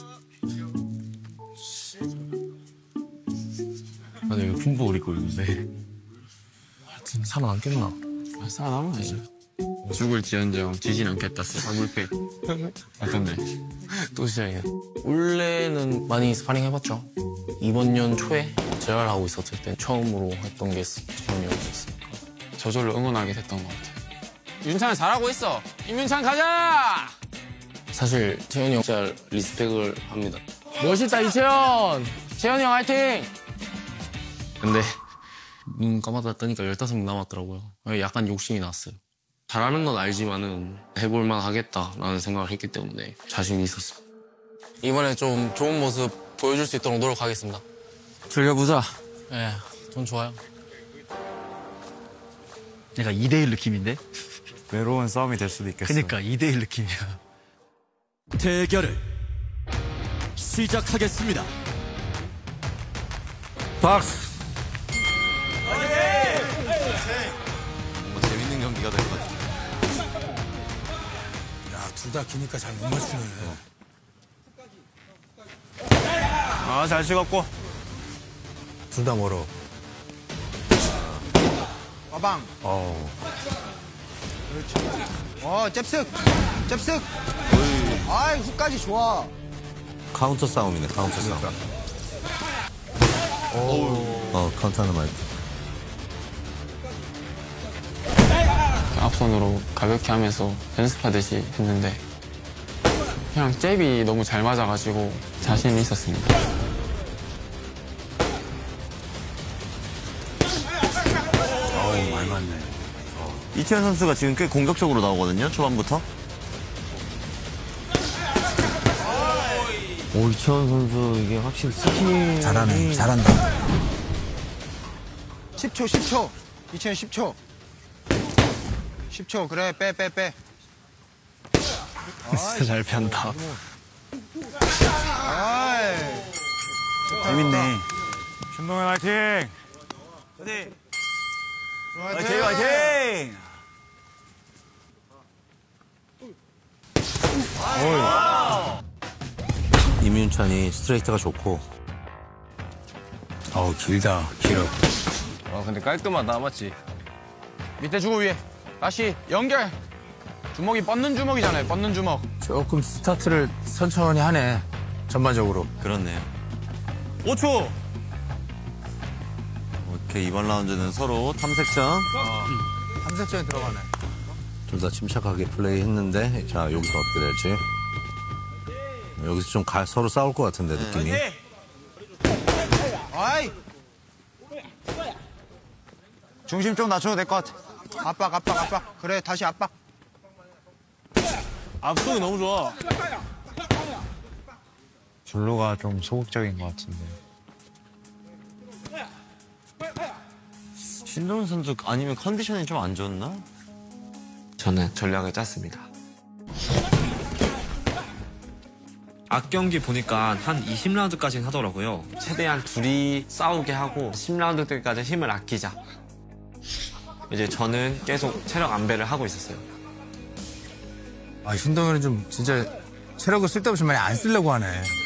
아니, 왜 군복을 입고 있는데? 지금 살아남겠나? 살아남아야지. 죽을지언정 지진 않겠다. 사물팩. 어떤데? 또 시작이야. 원래는 많이 스파링 해봤죠. 이번 년 초에 재활 하고 있었을 때 처음으로 했던 게 재현이 형이었으니까 저절로 응원하게 됐던 것 같아요. 윤찬 잘하고 있어. 임윤찬 가자. 사실 재현이 형 진짜 리스펙을 합니다. 멋있다 이채연. 채연이 형 화이팅. 근데 눈 감았다 뜨니까 15명 남았더라고요. 약간 욕심이 났어요. 잘하는 건 알지만은 해볼만 하겠다라는 생각을 했기 때문에 자신이 있었습니다. 이번에 좀 좋은 모습 보여줄 수 있도록 노력하겠습니다. 즐겨보자. 네, 전 좋아요. 내가 2대1 느낌인데? 외로운 싸움이 될 수도 있겠어. 그니까 2대1 느낌이야. 대결을 시작하겠습니다. 박스. 뭔가 재밌는 경기가 될 것 같아. 야, 둘 다 기니까 잘 못 맞추네. 잘 찍었고. 둘 다 멀어. 와방. 그렇지. 잽쓱. 아이, 훅까지 좋아. 카운터 싸움이네, 카운터 싸움. 카운터는 말고. 앞손으로 가볍게 하면서 연습하듯이 했는데 그냥 잽이 너무 잘 맞아가지고 자신이 있었습니다. 많이 맞네. 이채연 선수가 지금 꽤 공격적으로 나오거든요, 초반부터. 이채연 선수 이게 확실히 스킬 잘한다. 10초. 이채연 10초. 10초, 그래, 빼. 진짜 잘 피한다. 아이. 재밌네. 신동현 화이팅! 화이팅! 임윤찬이 스트레이트가 좋고. 길어. 근데 깔끔하다, 맞지? 밑에 주고 위에 다시 연결. 주먹이 뻗는 주먹이잖아요, 뻗는 주먹. 조금 스타트를 천천히 하네. 전반적으로. 그렇네요. 5초! 오케이, 이번 라운드는 서로 탐색전. 탐색전에 들어가네. 둘 다 침착하게 플레이했는데, 자, 여기서 어떻게 될지. 여기서 좀 서로 싸울 것 같은데, 느낌이. 아이. 중심 좀 낮춰도 될 것 같아. 압박. 그래, 다시 압박. 앞손이 너무 좋아. 블루가 좀 소극적인 것 같은데. 신동현 선수 아니면 컨디션이 좀 안 좋았나? 저는 전략을 짰습니다. 악경기 보니까 한 20라운드까지는 하더라고요. 최대한 둘이 싸우게 하고 10라운드 때까지 힘을 아끼자. 이제 저는 계속 체력 안배를 하고 있었어요. 아, 신동현은 좀 진짜 체력을 쓸데없이 많이 안 쓰려고 하네.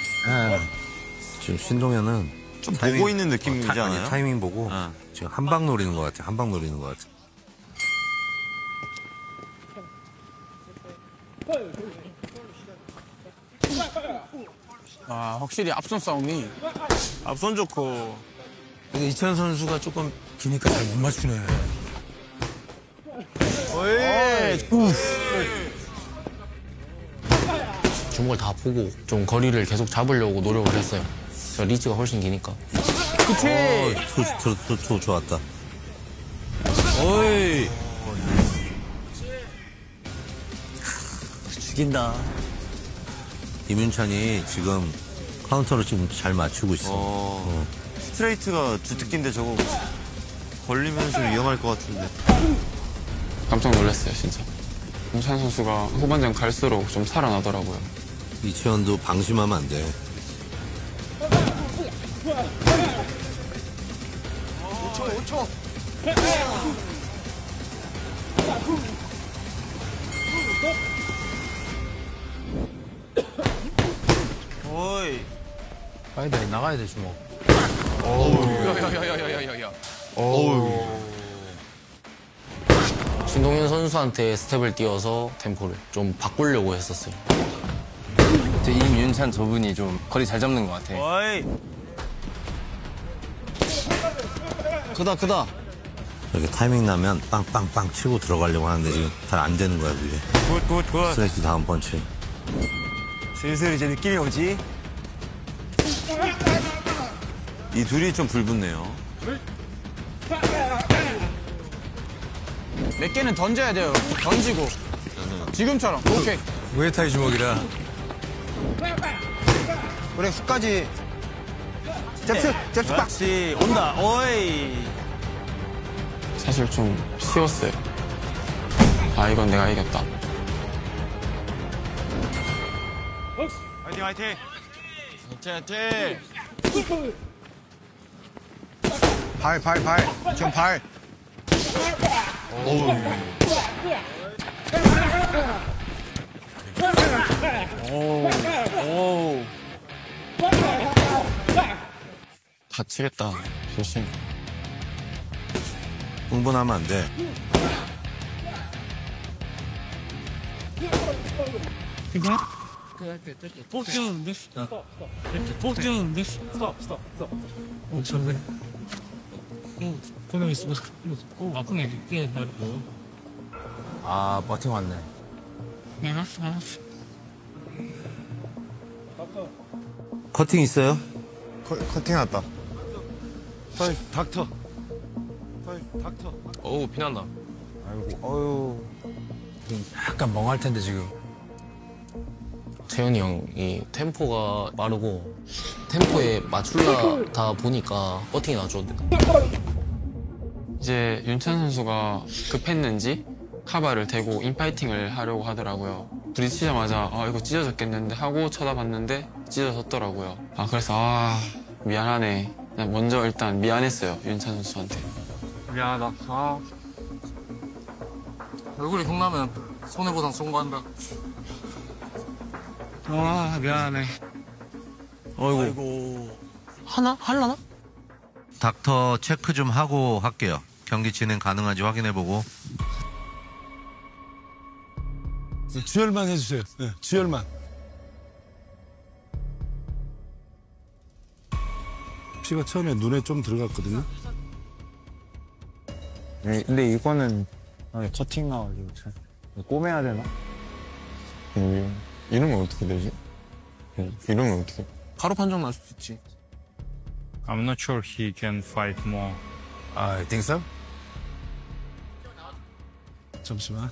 지금 신동현은 좀 보고 있는 느낌이지 않아요? 타이밍 보고 지금 한 방 노리는 것 같아. 한 방 노리는 것 같아. 아, 확실히 앞선 싸움이. 앞선 좋고. 근데 이찬 선수가 조금 기니까 잘 못 맞추네. 주먹을 다 보고 좀 거리를 계속 잡으려고 노력을 했어요. 저 리즈가 훨씬 기니까. 그치? 좋았다. 어이. 죽인다. 임윤찬이 지금 카운터를 지금 잘 맞추고 있어. 스트레이트가 주특기인데 저거 걸리면 좀 위험할 것 같은데. 깜짝 놀랐어요, 진짜. 임찬 선수가 후반전 갈수록 좀 살아나더라고요. 이치현도 방심하면 안 돼. 어이. 가야 돼, 나가야 돼, 주먹. 야야야야야야야. 신동현 선수한테 스텝을 띄워서 템포를 좀 바꾸려고 했었어요. 임윤찬 저분이 좀 거리 잘 잡는 것 같아. 어이. 크다. 이렇게 타이밍 나면 빵빵빵 치고 들어가려고 하는데 지금 잘 안 되는 거야, 그게. 굿. 스트레이트 다음 펀치. 슬슬 이제 느낌이 오지? 이 둘이 좀 불붙네요. 몇 개는 던져야 돼요. 던지고. 지금처럼. 오케이. 무에타이 주먹이라. 그래, 훅까지. 잽스 박. 그렇지. 온다. 어이. 사실 좀 쉬웠어요. 아, 이건 내가 이겼다. 화이팅. 발. 지금 발. 다치겠다. 조심. 흥분하면 안 돼. 아, 버팅 왔네. 커팅 있어요? 커팅 왔다. 닥터. 어우, 피난다. 약간 멍할 텐데, 지금. 재현이 형이 템포가 빠르고 템포에 맞추려다 보니까 버팅이 나죠. 이제 윤찬 선수가 급했는지 카바를 대고 인파이팅을 하려고 하더라고요. 부딪히자마자 이거 찢어졌겠는데 하고 쳐다봤는데 찢어졌더라고요. 그래서 미안하네. 그냥 먼저 일단 미안했어요, 윤찬 선수한테. 미안하다. 얼굴이 흉나면 손해보상 청구한다. 미안하네. 아이고. 할라나? 닥터 체크 좀 하고 할게요. 경기 진행 가능한지 확인해보고. 주열만 해주세요. 네, 주열만. 피가 처음에 눈에 좀 들어갔거든요. 네, 근데 이거는 커팅 나와가지고 꼬매야 되나? 이러면 어떻게 되지? 이러면 어떻게? 바로 판정 날 수도 있지. I'm not sure he can fight more. I think so. 잠시만.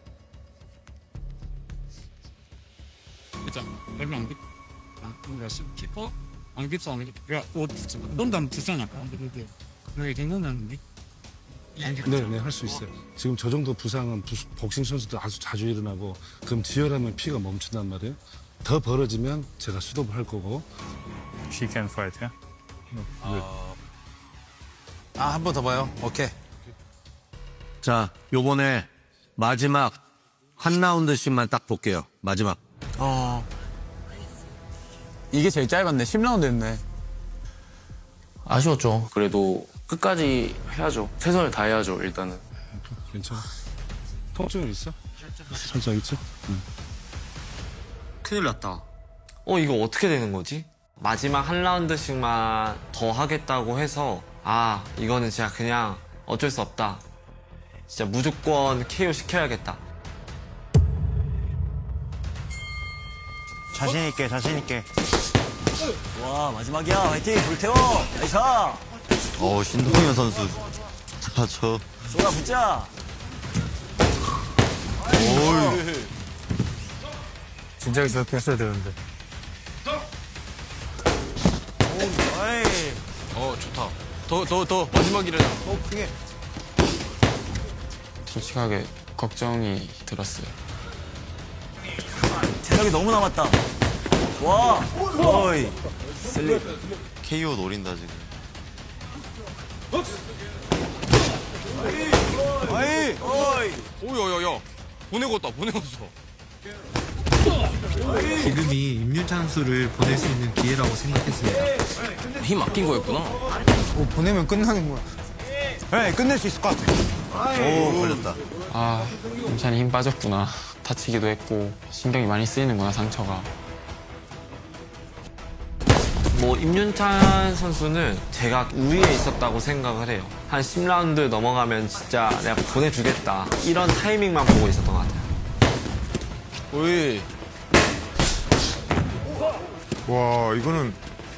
일단 별로 안 깊. 우리가 깊어? 안 깊어 안 깊어. 야, 넌 부산 약간 그게 그게 괜찮은데. 네, 할 수 있어요. 지금 저 정도 부상은 복싱 선수들 아주 자주 일어나고 그럼 지혈하면 피가 멈춘단 말이에요. 더 벌어지면 제가 수도를 할 거고. She can fight, yeah? 한 번 더 봐요. 오케이. 자, 요번에 마지막 한 라운드씩만 딱 볼게요. 마지막. 이게 제일 짧았네. 10라운드 했네. 아쉬웠죠. 그래도 끝까지 해야죠. 최선을 다해야죠, 일단은. 괜찮아. 통증은 있어? 살짝 있죠? 큰일 났다. 이거 어떻게 되는 거지? 마지막 한 라운드씩만 더 하겠다고 해서 이거는 진짜 그냥 어쩔 수 없다. 진짜 무조건 KO 시켜야겠다. 자신 있게. 와, 마지막이야. 화이팅! 불태워! 나이스! 신동현 선수. 저. 쏟아붓자! 진작에 저렇게 했어야 되는데. 좋다. 더 마지막이래요. 크게. 솔직하게 걱정이 들었어요. 체력이 너무 남았다. 와! 어이! 슬립. KO 노린다, 지금. 오야야야. 보내고 왔어. 지금이 임윤찬수를 보낼 수 있는 기회라고 생각했습니다. 힘 아낀 거였구나. 보내면 끝나는 거야. 네, 끝낼 수 있을 것 같아. 걸렸다. 임찬이 힘 빠졌구나. 다치기도 했고 신경이 많이 쓰이는구나, 상처가. 임윤찬 선수는 제가 우위에 있었다고 생각을 해요. 한 10라운드 넘어가면 진짜 내가 보내주겠다. 이런 타이밍만 보고 있었던 것 같아요. 오이. 와, 이거는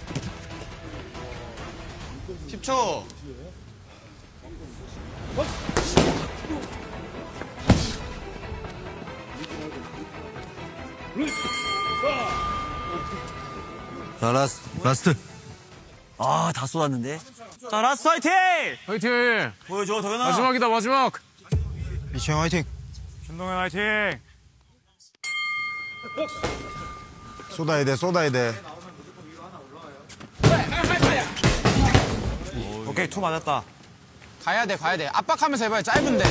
10초. 자, 라스트. 다 쏟았는데. 자, 라스트 화이팅! 화이팅! 보여줘, 도현아. 마지막이다, 마지막. 이채영 화이팅. 신동현 화이팅! 쏟아야 돼. 오케이, 투 맞았다. 가야 돼. 압박하면서 해봐야 짧은데.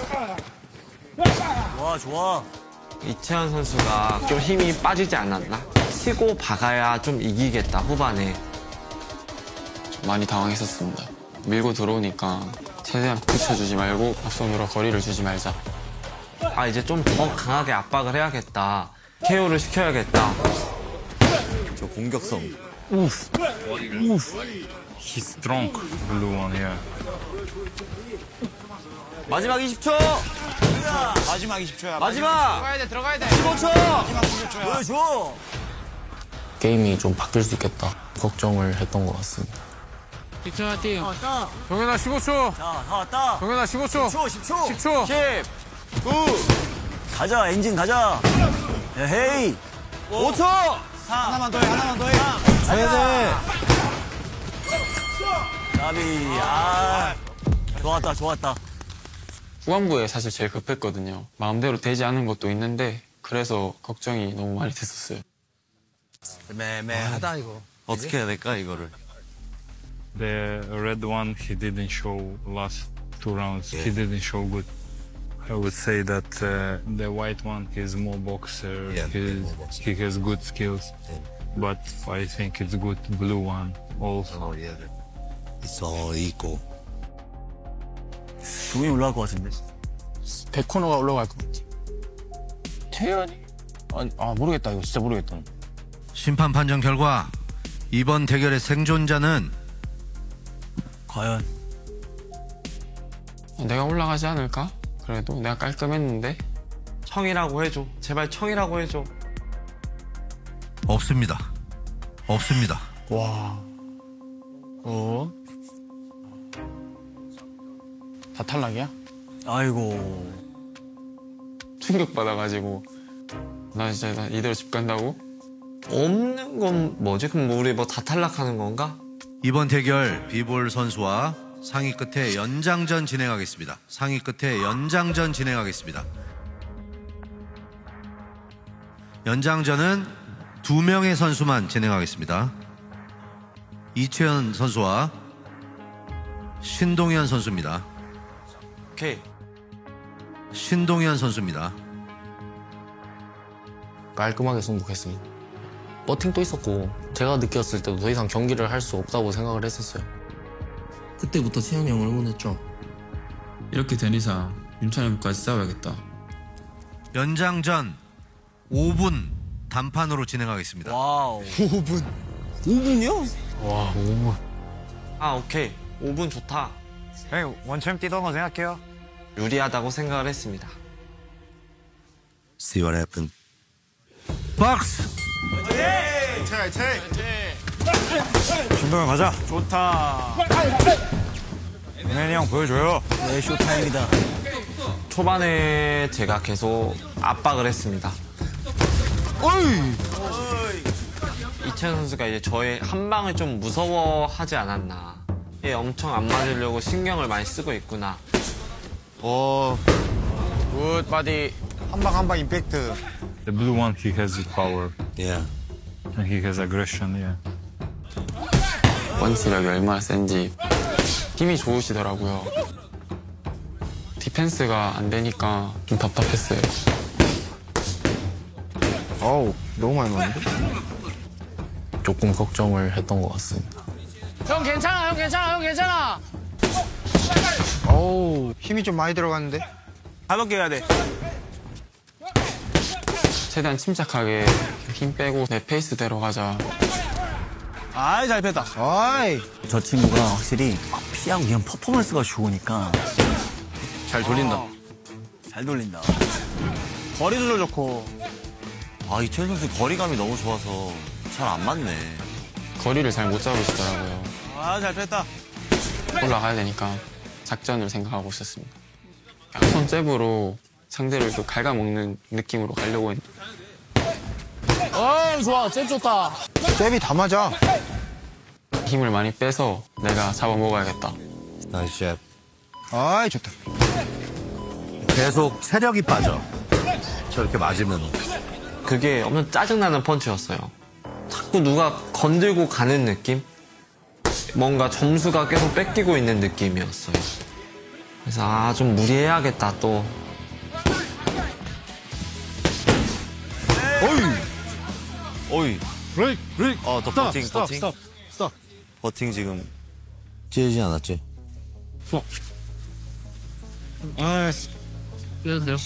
좋아. 이채환 선수가 좀 힘이 빠지지 않았나? 치고 박아야 좀 이기겠다, 후반에. 좀 많이 당황했었습니다. 밀고 들어오니까 최대한 붙여주지 말고 앞손으로 거리를 주지 말자. 이제 좀 더 강하게 압박을 해야겠다. KO를 시켜야겠다. 저 공격성. He's strong, blue one, yeah. 마지막 20초! 마지막 20초야. 마지막! 들어가야 돼. 15초! 마지막 20초야. 보여줘! 게임이 좀 바뀔 수 있겠다. 걱정을 했던 것 같습니다. 이천 화이팅. 동현아 15초. 자, 다 왔다. 동현아 15초. 10초. 10초. 10, 9. 가자, 엔진 가자. 헤이. 5초. 하나만 더 해. 가야 돼. 나비, 좋았다. 후반부에 사실 제일 급했거든요. 마음대로 되지 않은 것도 있는데 그래서 걱정이 너무 많이 됐었어요. 매매하다 이거. 어떻게 해야 될까, 이거를? The red one, he didn't show last 2 rounds. He didn't show good. I would say that the white one is more boxer. He has good skills. But I think it's good blue one also. 있고. 종이 올라갈 것 같은데. 백코너가 올라갈 것 같아. 태연이? 모르겠다. 이거 진짜 모르겠다. 심판 판정 결과 이번 대결의 생존자는 과연 내가 올라가지 않을까? 그래도 내가 깔끔했는데. 청이라고 해줘. 제발 청이라고 해줘. 없습니다. 와. 다 탈락이야? 아이고. 충격받아가지고 나 진짜 나 이대로 집 간다고? 없는 건 뭐지? 그럼 뭐 우리 뭐 다 탈락하는 건가? 이번 대결 비볼 선수와 상위 끝에 연장전 진행하겠습니다. 상위 끝에 연장전 진행하겠습니다. 연장전은 2명의 선수만 진행하겠습니다. 이채연 선수와 신동현 선수입니다. 오케이. 신동현 선수입니다. 깔끔하게 승복했습니다. 버팅도 있었고 제가 느꼈을 때도 더 이상 경기를 할 수 없다고 생각을 했었어요. 그때부터 채현이 형을 응원했죠. 이렇게 된 이상 윤찬이 형까지 싸워야겠다. 연장전 5분 단판으로 진행하겠습니다. 와우. 5분. 5분이요? 와, 5분. 아, 오케이. 5분 좋다. 형 원챔 뛰던 거 생각해요. 유리하다고 생각을 했습니다. See what happened. 박스! 신동현 가자. 좋다. 은현이 형 보여줘요. 네, 쇼타임이다. 초반에 제가 계속 압박을 했습니다. 이채연 선수가 이제 저의 한 방을 좀 무서워하지 않았나. 얘 엄청 안 맞으려고 신경을 많이 쓰고 있구나. 오. 굿 바디. 한 방 한 방 임팩트. The blue one, he has the power. Yeah. And he has aggression, yeah. 펀치력이 얼마나 센지 힘이 좋으시더라고요. 디펜스가 안 되니까 좀 답답했어요. 어우, 너무 많이 맞는데? 조금 걱정을 했던 것 같습니다. 형 괜찮아, 형 괜찮아, 형 괜찮아. 어우, 힘이 좀 많이 들어갔는데? 가볍게 해야 돼. 최대한 침착하게 힘 빼고 내 페이스대로 가자. 아이, 잘 뺐다. 아이. 저 친구가 확실히 피하고 그냥 퍼포먼스가 좋으니까. 잘 돌린다. 잘 돌린다. 거리도 좋고. 아, 이채연 선수 거리감이 너무 좋아서 잘 안 맞네. 거리를 잘 못 잡으시더라고요. 아, 잘 뺐다. 올라가야 되니까 작전을 생각하고 있었습니다. 양손 잽으로 상대를 또 갉아먹는 느낌으로 가려고 했는데. 좋아. 잽 좋다. 잽이 다 맞아. 힘을 많이 빼서 내가 잡아먹어야겠다. 나이스 잽. 아이, 좋다. 계속 체력이 빠져. 저렇게 맞으면. 그게 엄청 짜증나는 펀치였어요. 자꾸 누가 건들고 가는 느낌? 뭔가 점수가 계속 뺏기고 있는 느낌이었어요. 그래서 좀 무리해야겠다 또. 어이. 브레이크. 또 버팅. 스톱. 버팅 지금. 찌르지 않았지? 빼도 돼요.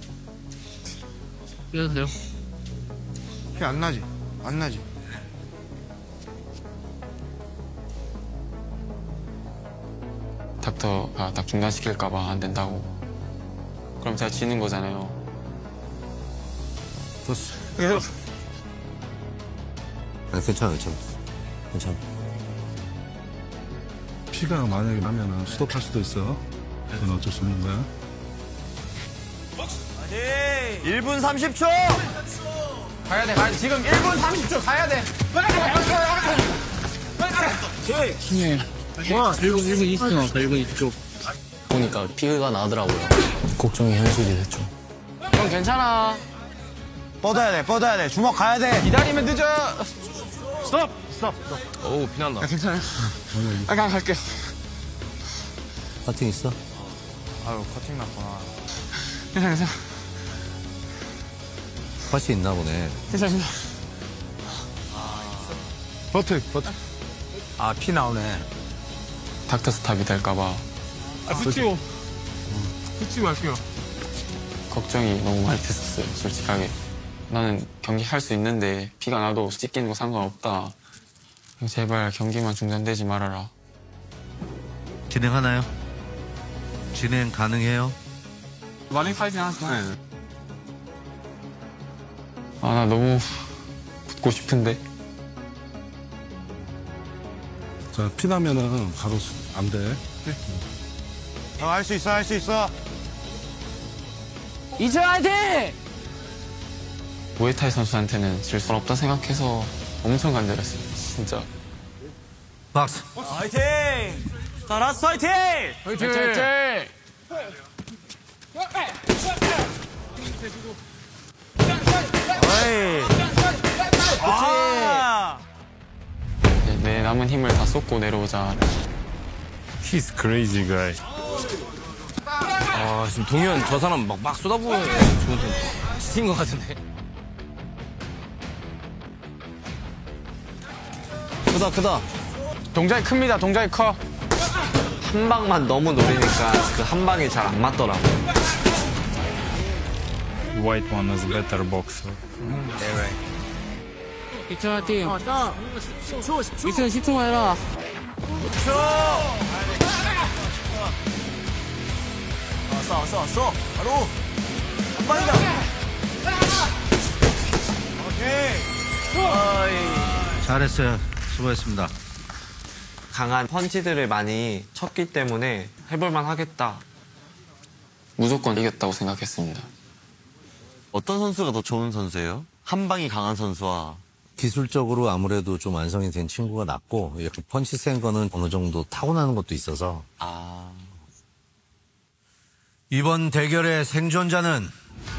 피 안 나지? 안 나지? 닥터가 딱 중단시킬까봐 안 된다고. 그럼 제가 지는 거잖아요. 됐어. 괜찮아. 피가 만약에 나면은 스톱할 수도 있어. 그건 어쩔 수 없는 거야. 1분 30초! 가야 돼. 지금 1분 30초 가야 돼. 네. 1분 20초 나왔다. 1분 20초. 보니까 피가 나더라고요. 걱정이 현실이 됐죠. 형 괜찮아. 뻗어야 돼. 주먹 가야 돼. 기다리면 늦어. 스톱. 어우, 피난다. 괜찮아요. 그냥 갈게. 커팅 있어? 아유, 커팅 났구나. 괜찮아. 컷이 있나 보네. 괜찮아. 버텨. 아, 피 나오네. 닥터 스탑이 될까봐 붙이고 할게요. 걱정이 너무 많이 됐었어요, 솔직하게. 나는 경기 할 수 있는데 피가 나도 찢기는 거 상관없다. 제발 경기만 중단되지 말아라. 진행하나요? 진행 가능해요? 많이 팔진 않았어. 나 너무 붙고 싶은데. 자, 피 나면은 바로 안 돼. 형 할 수 있어. 이철 화이팅! 무에타이 선수한테는 질 수 없다 생각해서 엄청 간절했어요. 진짜. 박스. 화이팅! 자, 라스트 화이팅! 화이팅! 내 남은 힘을 다 쏟고 내려오자. He's crazy guy. 아, 지금 동현 저 사람 막 쏟아부으면 좋은데. 지친 것 같은데. 크다. 동작이 큽니다. 동작이 커. 한 방만 너무 노리니까 그 한 방이 잘 안 맞더라고. White one is better boxer. 이철 화이팅! 이철 10초만 해라. 5초! 왔어. 바로! 한 방이다! 오케이! 잘했어요. 수고했습니다. 강한 펀치들을 많이 쳤기 때문에 해볼만 하겠다. 무조건 이겼다고 생각했습니다. 어떤 선수가 더 좋은 선수예요? 한 방이 강한 선수와 기술적으로 아무래도 좀 완성이 된 친구가 낫고 이렇게 펀치 센 거는 어느 정도 타고나는 것도 있어서. 이번 대결의 생존자는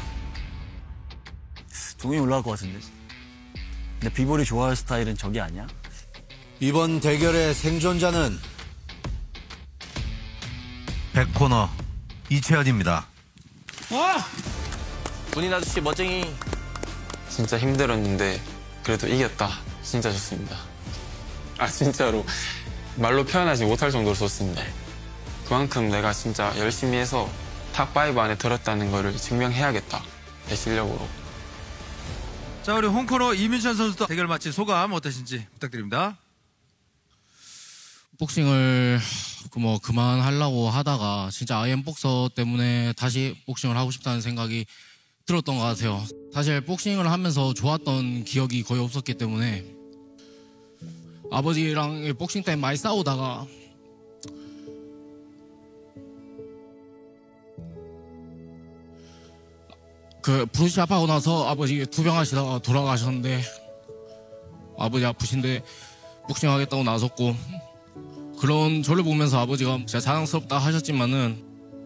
동현이 올라갈 것 같은데. 근데 비볼이 좋아할 스타일은 저기 아니야? 이번 대결의 생존자는 백코너 이채연입니다. 본인 아저씨 멋쟁이. 진짜 힘들었는데 그래도 이겼다. 진짜 좋습니다. 진짜로 말로 표현하지 못할 정도로 좋습니다. 그만큼 내가 진짜 열심히 해서 탑5 안에 들었다는 거를 증명해야겠다. 내 실력으로. 자, 우리 홍코너 이민찬 선수도 대결 마친 소감 어떠신지 부탁드립니다. 복싱을 그만하려고 하다가 진짜 아이엠 복서 때문에 다시 복싱을 하고 싶다는 생각이 들었던 것 같아요. 사실 복싱을 하면서 좋았던 기억이 거의 없었기 때문에 아버지랑 복싱 때문에 많이 싸우다가 브루시업 하고 나서 아버지 투병하시다가 돌아가셨는데 아버지 아프신데 복싱 하겠다고 나섰고 그런 저를 보면서 아버지가 진짜 자랑스럽다 하셨지만은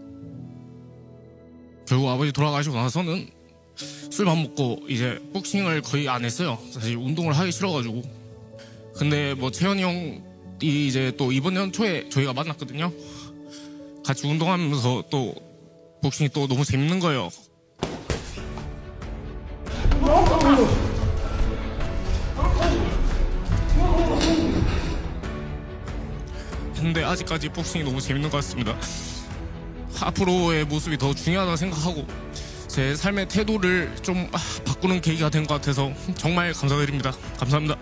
결국 아버지 돌아가시고 나서는 술만 먹고 이제 복싱을 거의 안 했어요. 사실 운동을 하기 싫어가지고. 근데 채현이 형이 이제 또 이번 년 초에 저희가 만났거든요. 같이 운동하면서 또 복싱이 또 너무 재밌는 거예요. 근데 아직까지 복싱이 너무 재밌는 것 같습니다. 앞으로의 모습이 더 중요하다고 생각하고 제 삶의 태도를 좀 바꾸는 계기가 된 것 같아서 정말 감사드립니다. 감사합니다.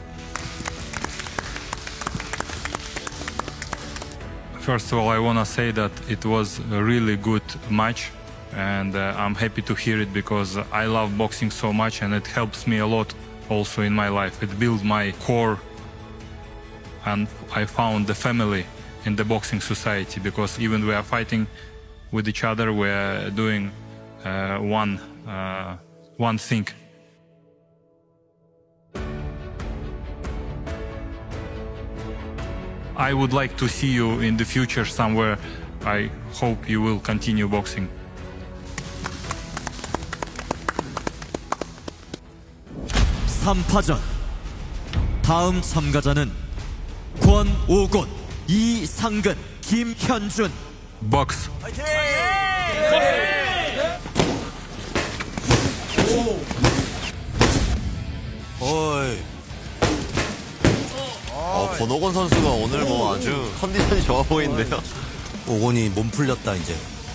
First of all, I want to say that it was a really good match, and I'm happy to hear it because I love boxing so much, and it helps me a lot also in my life. It built my core, and I found the family in the boxing society because even we are fighting with each other, we are doing one thing. I would like to see you in the future somewhere. I hope you will continue boxing. (3파전) 다음 참가자는 권오곤, 이상근, 김현준. Box. 어이. 권오곤 선수가 오늘 아주 컨디션이 좋아 보이는데요. 오곤이 몸 풀렸다 이제.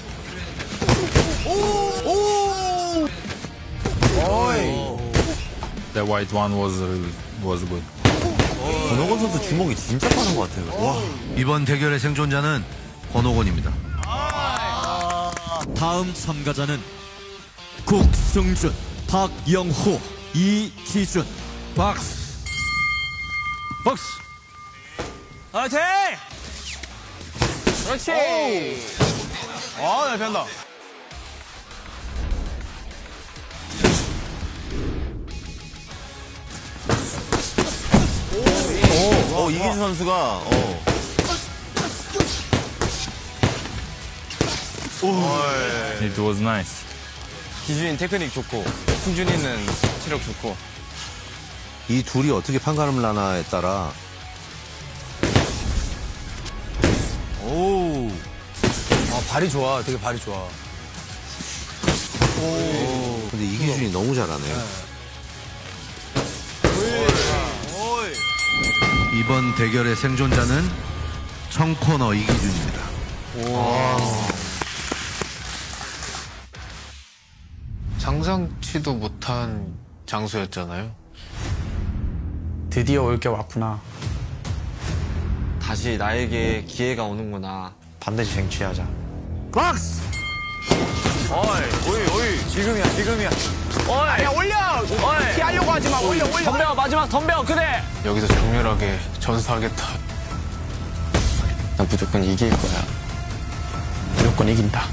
The white one was good. 권오곤 선수 주먹이 진짜 빠른 것 같아요. 와. 이번 대결의 생존자는 권오곤입니다. 다음 참가자는 국승준, 박영호, 이기준. 박스. 화이팅! 그렇지! 잘 편다. 이기준 선수가 It was nice. 기준이는 테크닉 좋고 승준이는 체력 좋고. 이 둘이 어떻게 판가름을 하나에 따라 오. 발이 좋아. 되게 발이 좋아. 오. 근데 이기준이 너무 잘하네. 이번 대결의 생존자는 청코너 이기준입니다. 상상치도 못한 장소였잖아요. 드디어 올 게 왔구나. 다시 나에게 기회가 오는구나. 반드시 쟁취하자. 박스! 어이. 지금이야. 아니야, 올려! 피하려고 하지 마, 올려. 덤벼, 마지막 덤벼, 그래! 여기서 정렬하게 전사하겠다. 난 무조건 이길 거야. 무조건 이긴다.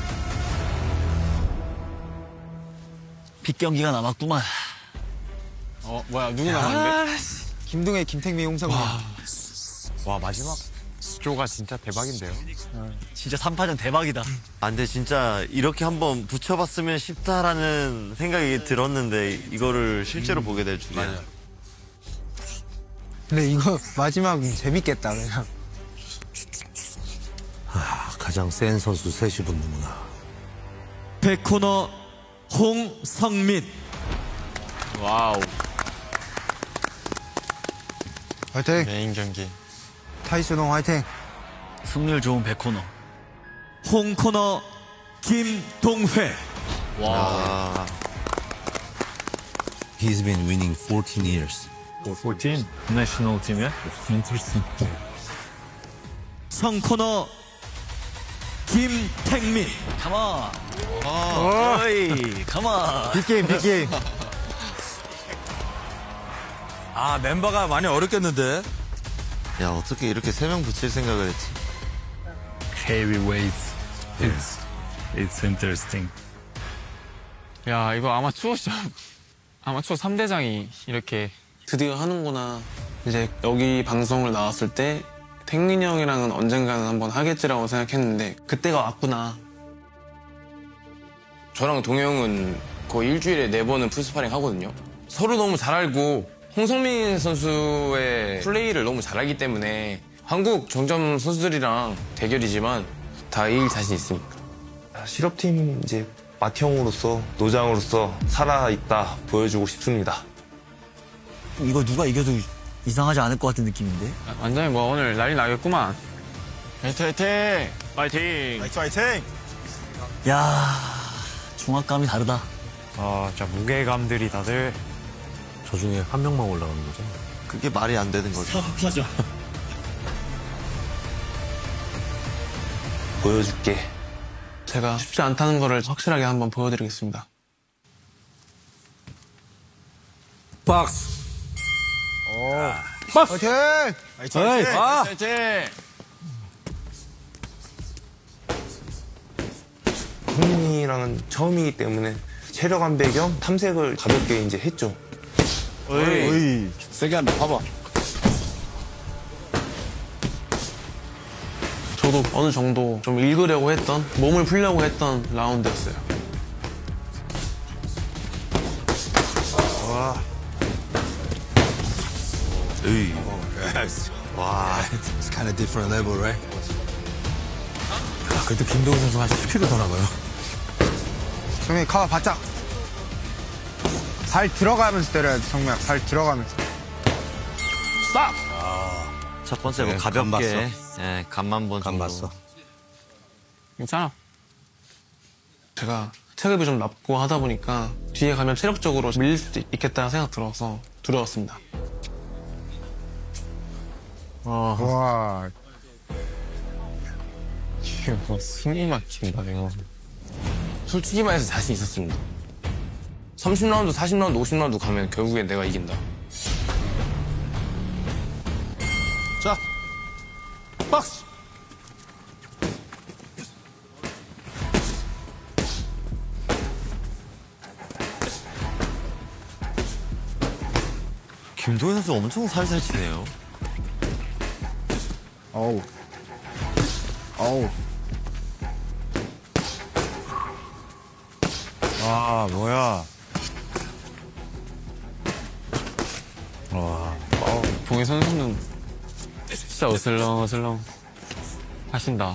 빅 경기가 남았구만. 뭐야, 누구 남았는데? 김동해, 김택미, 홍성민. 와, 마지막 스조가 진짜 대박인데요. 진짜 3파전 대박이다. 근데 진짜 이렇게 한번 붙여봤으면 쉽다라는 생각이 들었는데 이거를 실제로 보게 될 줄이야. 근데 이거 마지막 재밌겠다, 그냥. 가장 센 선수 셋이 붙는구나. 백코너 홍성민. 와우. 화이팅! 메인 경기. 타이슨홍 화이팅! 승률 좋은 백코너. 홍코너 김동회. 와. He's been winning 14 years. 14? National team, yeah? Interesting. 성코너 김택민. 컴온. 어이, 컴온. 빅게임. 멤버가 많이 어렵겠는데? 야, 어떻게 이렇게 3명 붙일 생각을 했지? Heavyweights. It's interesting. 야, 이거 아마추어 3대장이 이렇게 드디어 하는구나. 이제 여기 방송을 나왔을 때 택민이 형이랑은 언젠가는 한번 하겠지라고 생각했는데 그때가 왔구나. 저랑 동영은 거의 일주일에 4번은 풀스파링 하거든요. 서로 너무 잘 알고 홍성민 선수의 플레이를 너무 잘 알기 때문에 한국 정점 선수들이랑 대결이지만 다 이길 자신 있으니까. 실업팀 이제 맏형으로서 노장으로서 살아있다 보여주고 싶습니다. 이거 누가 이겨도 이상하지 않을 것 같은 느낌인데? 완전히 뭐 오늘 난리 나겠구만. 화이팅! 화이팅! 야, 중압감이 다르다. 진짜 무게감들이 다들. 저 중에 한 명만 올라가는 거죠? 그게 말이 안 되는 거죠. 사업하자. 보여줄게. 제가 쉽지 않다는 거를 확실하게 한번 보여드리겠습니다. 박스. 박스! 화이팅! 화이팅! 형님이랑은 처음이기 때문에 체력 안배 겸 탐색을 가볍게 이제 했죠. 어이. 세게 한다, 봐봐. 저도 어느 정도 좀 읽으려고 했던, 몸을 풀려고 했던 라운드였어요. 와. 으이. 와. It's kind of different level, right? 그래도 김동훈 선수가 한 10kg 더 나가요. 성민이 커버 바짝. 발 들어가면서 때려야 돼, 성민아. 발 들어가면서. 스탑! 첫 번째 뭐 가볍게. 예, 간만 본 정도. 봤어. 괜찮아. 제가 체급이 좀 낮고 하다 보니까 뒤에 가면 체력적으로 밀릴 수도 있겠다는 생각 들어서 두려웠습니다. 와. 이거 숨이 막힌다, 이거. 솔직히 말해서 자신 있었습니다. 30라운드, 40라운드, 50라운드 가면 결국엔 내가 이긴다. 자, 박스. 김동현 선수 엄청 살살 치네요. 어우. 어우. 와, 뭐야. 와. 봉희 선수는 진짜 어슬렁어슬렁 하신다.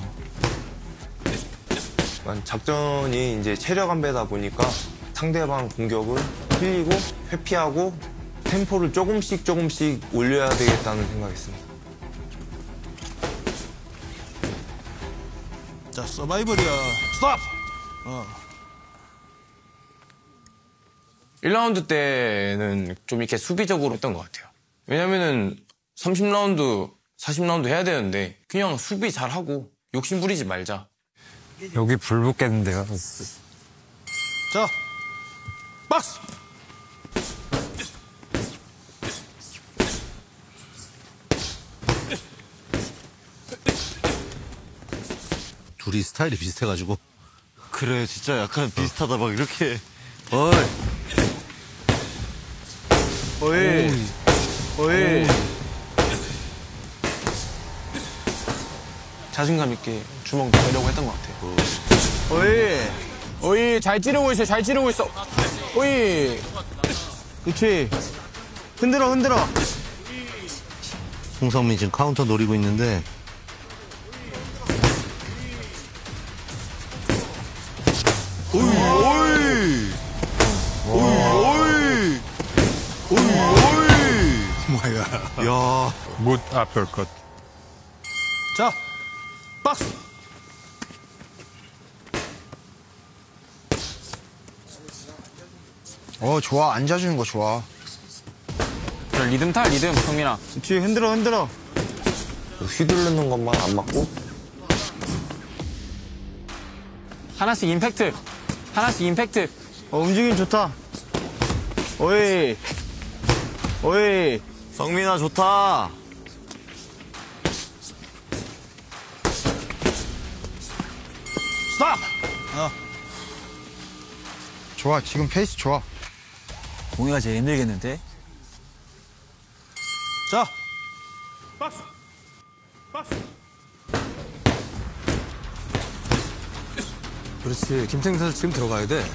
작전이 이제 체력 안배다 보니까 상대방 공격을 흘리고 회피하고 템포를 조금씩 올려야 되겠다는 생각했습니다. 자, 서바이벌이야. 스톱! 1라운드 때는 좀 이렇게 수비적으로 했던 것 같아요. 왜냐면은 30라운드, 40라운드 해야 되는데 그냥 수비 잘하고 욕심 부리지 말자. 여기 불 붙겠는데요. 자, 박스! 둘이 스타일이 비슷해가지고. 그래, 진짜 약간 비슷하다, 막 이렇게. 어이. 어이. 어이. 자신감 있게 주먹 내려고 했던 것 같아요. 어이. 어이, 잘 찌르고 있어, 잘 찌르고 있어. 어이. 그치. 흔들어. 홍성민 지금 카운터 노리고 있는데. 뭐야. 야. Good uppercut. 자, 박스! 좋아. 앉아주는 거 좋아. 그래, 리듬 타, 리듬, 성민아. 그치, 흔들어. 휘두르는 것만 안 맞고. 하나씩 임팩트. 움직임 좋다. 어이. 성민아, 좋다. 스톱! 좋아. 지금 페이스 좋아. 봉이가 제일 힘들겠는데? 자, 박스! 그렇지. 김태경 선수 지금 들어가야 돼.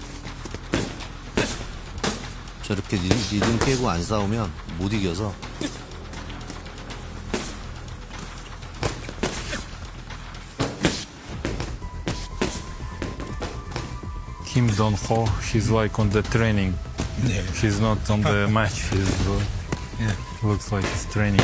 저렇게 리듬 깨고 안 싸우면 못 이겨서. Kim Dong-ho, he's like on the training. He's not on the match. Looks like he's training.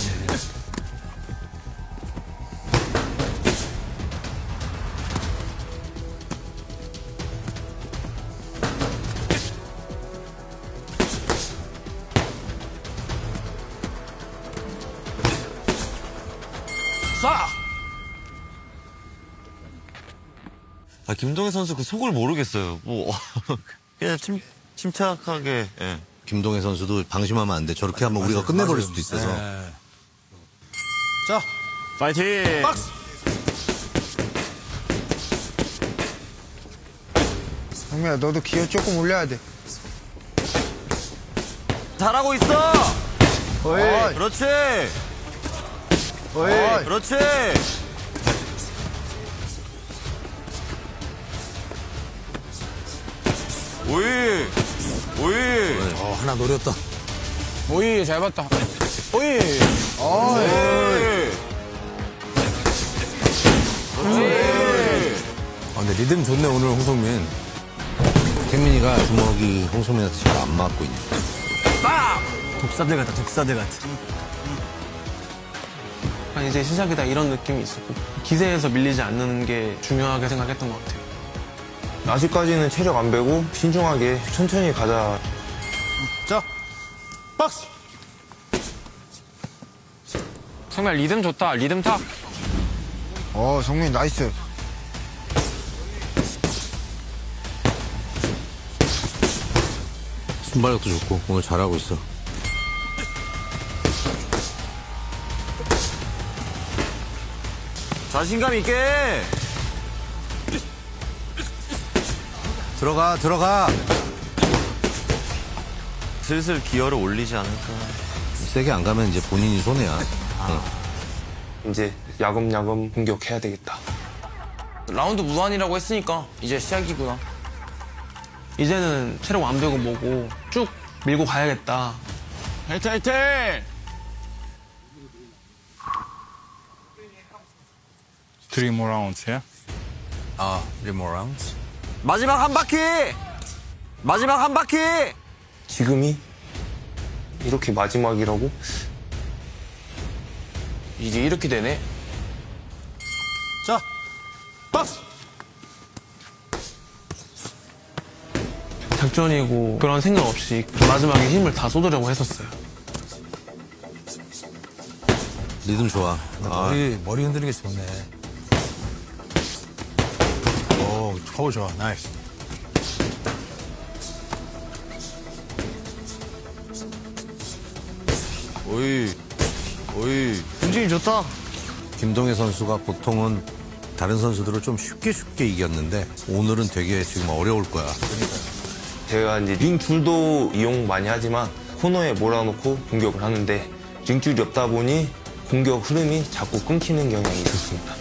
김동현 선수 그 속을 모르겠어요. 뭐 그냥 침착하게. 예. 김동현 선수도 방심하면 안 돼. 저렇게 하면 우리가 끝내버릴 수도 있어서. 네. 자, 파이팅! 박스! 성민아, 너도 기어 조금 올려야 돼. 잘하고 있어! 어이. 그렇지! 어이. 그렇지! 오이! 하나 노렸다. 오이, 잘 봤다. 오이! 근데 리듬 좋네, 오늘 홍성민. 태민이가 주먹이 홍성민한테 잘 안 맞고 있네. 독사들 같아. 이제 시작이다 이런 느낌이 있었고 기세에서 밀리지 않는 게 중요하게 생각했던 것 같아요. 아직까지는 체력 안 빼고 신중하게 천천히 가자. 자, 박스! 정말 리듬 좋다. 리듬 타. 성민 나이스. 순발력도 좋고 오늘 잘하고 있어. 자신감 있게! 들어가. 슬슬 기어를 올리지 않을까. 세게 안 가면 이제 본인이 손해야. 이제 야금야금 공격해야 되겠다. 라운드 무한이라고 했으니까 이제 시작이구나. 이제는 체력 완벽은 뭐고 쭉 밀고 가야겠다. 화이팅 화이팅! 3 more rounds, yeah? 3 more rounds. 마지막 한 바퀴! 마지막 한 바퀴! 지금이 이렇게 마지막이라고? 이게 이렇게 되네. 자, 박스! 작전이고 그런 생각 없이 마지막에 힘을 다 쏟으려고 했었어요. 리듬 좋아. 머리 흔드는 게 좋네. 오, 커버 좋아. 나이스. 오이. 움직임 좋다. 김동해 선수가 보통은 다른 선수들을 좀 쉽게 이겼는데 오늘은 되게 지금 어려울 거야. 제가 이제 링 줄도 이용 많이 하지만 코너에 몰아놓고 공격을 하는데 링 줄이 없다 보니 공격 흐름이 자꾸 끊기는 경향이 있었습니다.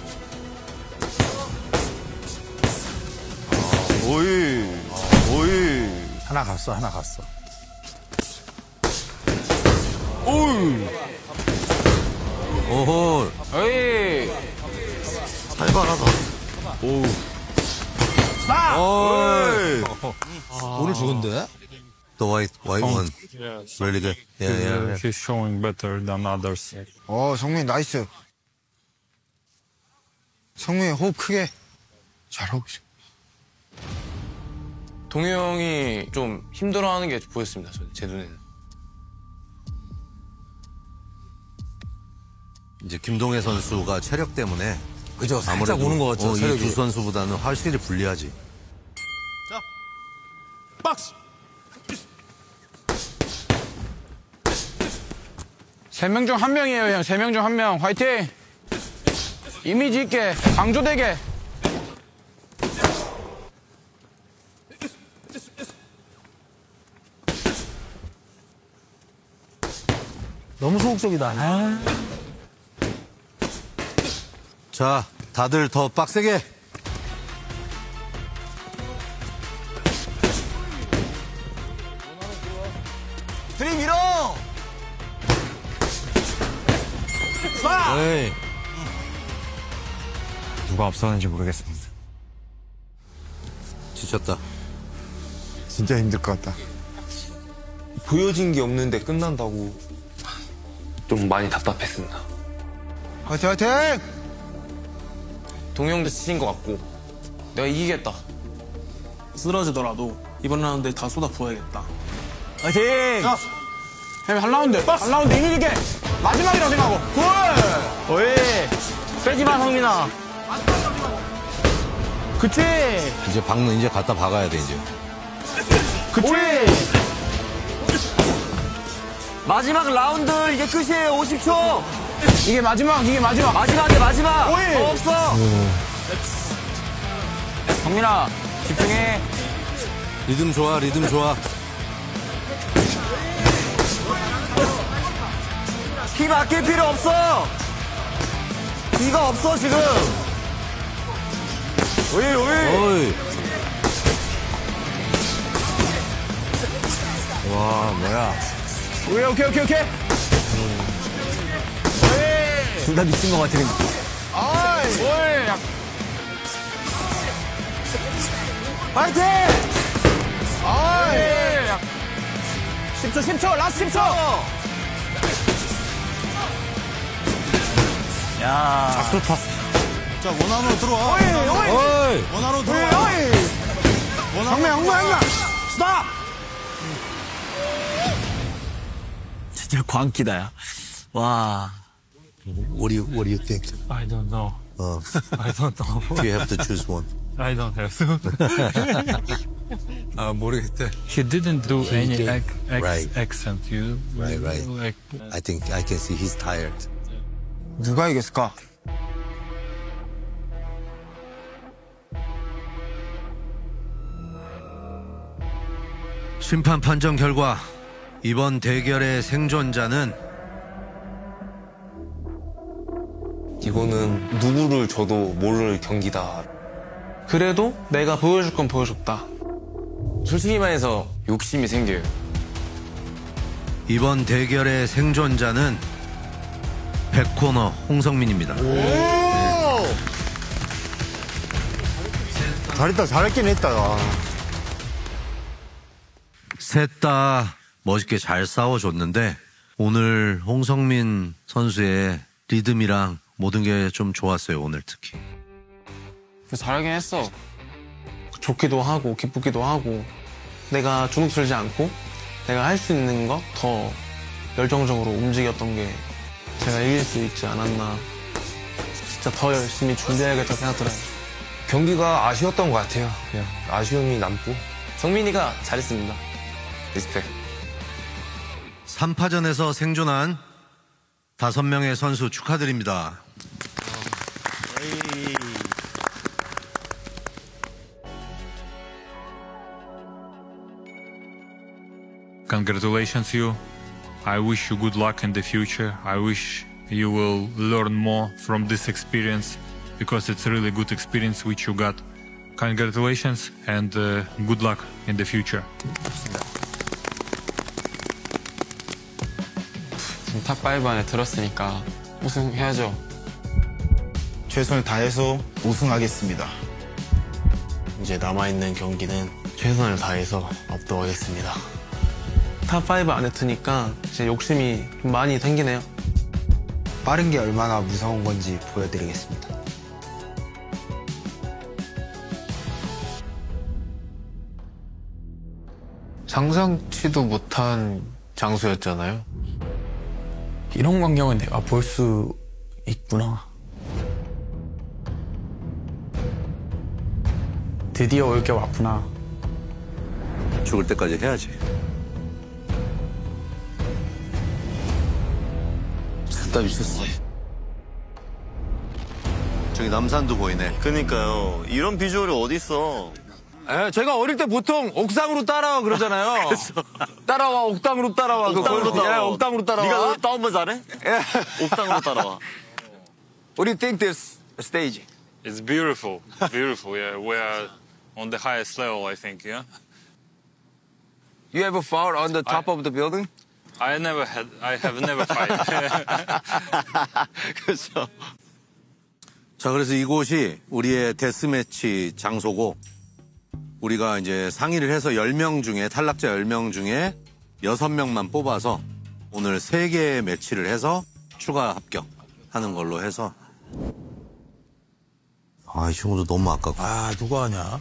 오이. 하나 갔어. 오호. 에이. 살벌하다. 오우. 오늘 죽은데? The white one. Really good. Yeah. He's showing better than others. 성민 나이스. 성민 호흡 크게. 잘하고 있어. 동해 형이 좀 힘들어하는 게 보였습니다. 제 눈에는. 이제 김동해 선수가 체력 때문에 그죠. 살짝 아무래도 오는 것 같죠. 이 체력이. 두 선수보다는 확실히 불리하지. 자, 박스. 3명 중 1명이에요, 형. 3명 중 1명. 화이팅! 이미지 있게, 강조되게. 너무 소극적이다. 자, 다들 더 빡세게. 드림 밀어! 에이. 누가 앞서는지 모르겠습니다. 지쳤다. 진짜 힘들 것 같다. 보여진 게 없는데 끝난다고 좀 많이 답답했습니다. 화이팅! 동해 형도 지친 것 같고 내가 이기겠다. 쓰러지더라도 이번 라운드에 다 쏟아 부어야겠다. 화이팅! 한 라운드 이미지 있게. 마지막이라고 생각하고. 굿! 오이! 빼지마, 성민아. 그치! 이제 박는 이제 갖다 박아야 돼 이제. 그치! 마지막 라운드 이제 끝이에요. 50초. 이게 마지막. 마지막이야, 마지막. 오이! 더 없어. 성민아, 집중해. 리듬 좋아. 힘 아낄 필요 없어. 기가 없어 지금. 오이. 와, 뭐야. 오케이. 둘 다 미친 것 같아. 오이! 파이팅! 오이! 10초, 라스트 10초! 야. 작도 탔어. 자, 원안으로 들어와. 오이. 원안으로 들어와. 성명! 스탑! 진짜 광기다, 야. 와. What do you think? I don't know. I don't know. You have to choose one. I don't have to. 모르겠대. He didn't do any Right. accent. You Right. like I think I can see he's tired. 누가 이겼을까? 심판 판정 결과 이번 대결의 생존자는 이거는 누구를 줘도 모를 경기다. 그래도 내가 보여줄 건 보여줬다. 솔직히 말해서 욕심이 생겨요. 이번 대결의 생존자는 백코너 홍성민입니다. 네. 잘했다, 잘했긴 했다. 셋 다 멋있게 잘 싸워줬는데 오늘 홍성민 선수의 리듬이랑 모든 게 좀 좋았어요, 오늘 특히. 잘하긴 했어. 좋기도 하고 기쁘기도 하고 내가 주눅 들지 않고 내가 할 수 있는 거 더 열정적으로 움직였던 게 제가 이길 수 있지 않았나. 진짜 더 열심히 준비해야겠다 생각 들어요. 경기가 아쉬웠던 것 같아요. 그냥 아쉬움이 남고. 성민이가 잘했습니다. 리스펙. 3파전에서 생존한 5명의 선수 축하드립니다. Congratulations, you. I wish you good luck in the future. I wish you will learn more from this experience because it's a really good experience which you got. Congratulations and good luck in the future. 탑5 안에 들었으니까 우승해야죠. 최선을 다해서 우승하겠습니다. 이제 남아있는 경기는 최선을 다해서 압도하겠습니다. 탑5 안에 드니까 이제 욕심이 좀 많이 생기네요. 빠른 게 얼마나 무서운 건지 보여드리겠습니다. 상상치도 못한 장소였잖아요. 이런 광경은 내가 볼 수 있구나. 드디어 올 게 왔구나. 죽을 때까지 해야지. 셋 다 미쳤어. 저기 남산도 보이네. 그러니까요. 이런 비주얼이 어딨어. 예, 제가 어릴 때 보통 옥상으로 따라와 그러잖아요. 따라와, 옥당으로 따라와. 옥당으로 따라와. 예, 옥당으로 따라와. 네가 다운번 잘해? 예. 옥당으로 따라와. What do you think this stage? It's beautiful, beautiful. Yeah, we are on the highest level, I think. Yeah. You ever fought on the top of the building? I have never fight. 그렇죠. 자, 그래서 이곳이 우리의 데스매치 장소고 우리가 이제 상의를 해서 10명 중에 탈락자 10명 중에 6명만 뽑아서 오늘 3개의 매치를 해서 추가 합격하는 걸로 해서 이 친구도 너무 아깝고. 누가 하냐?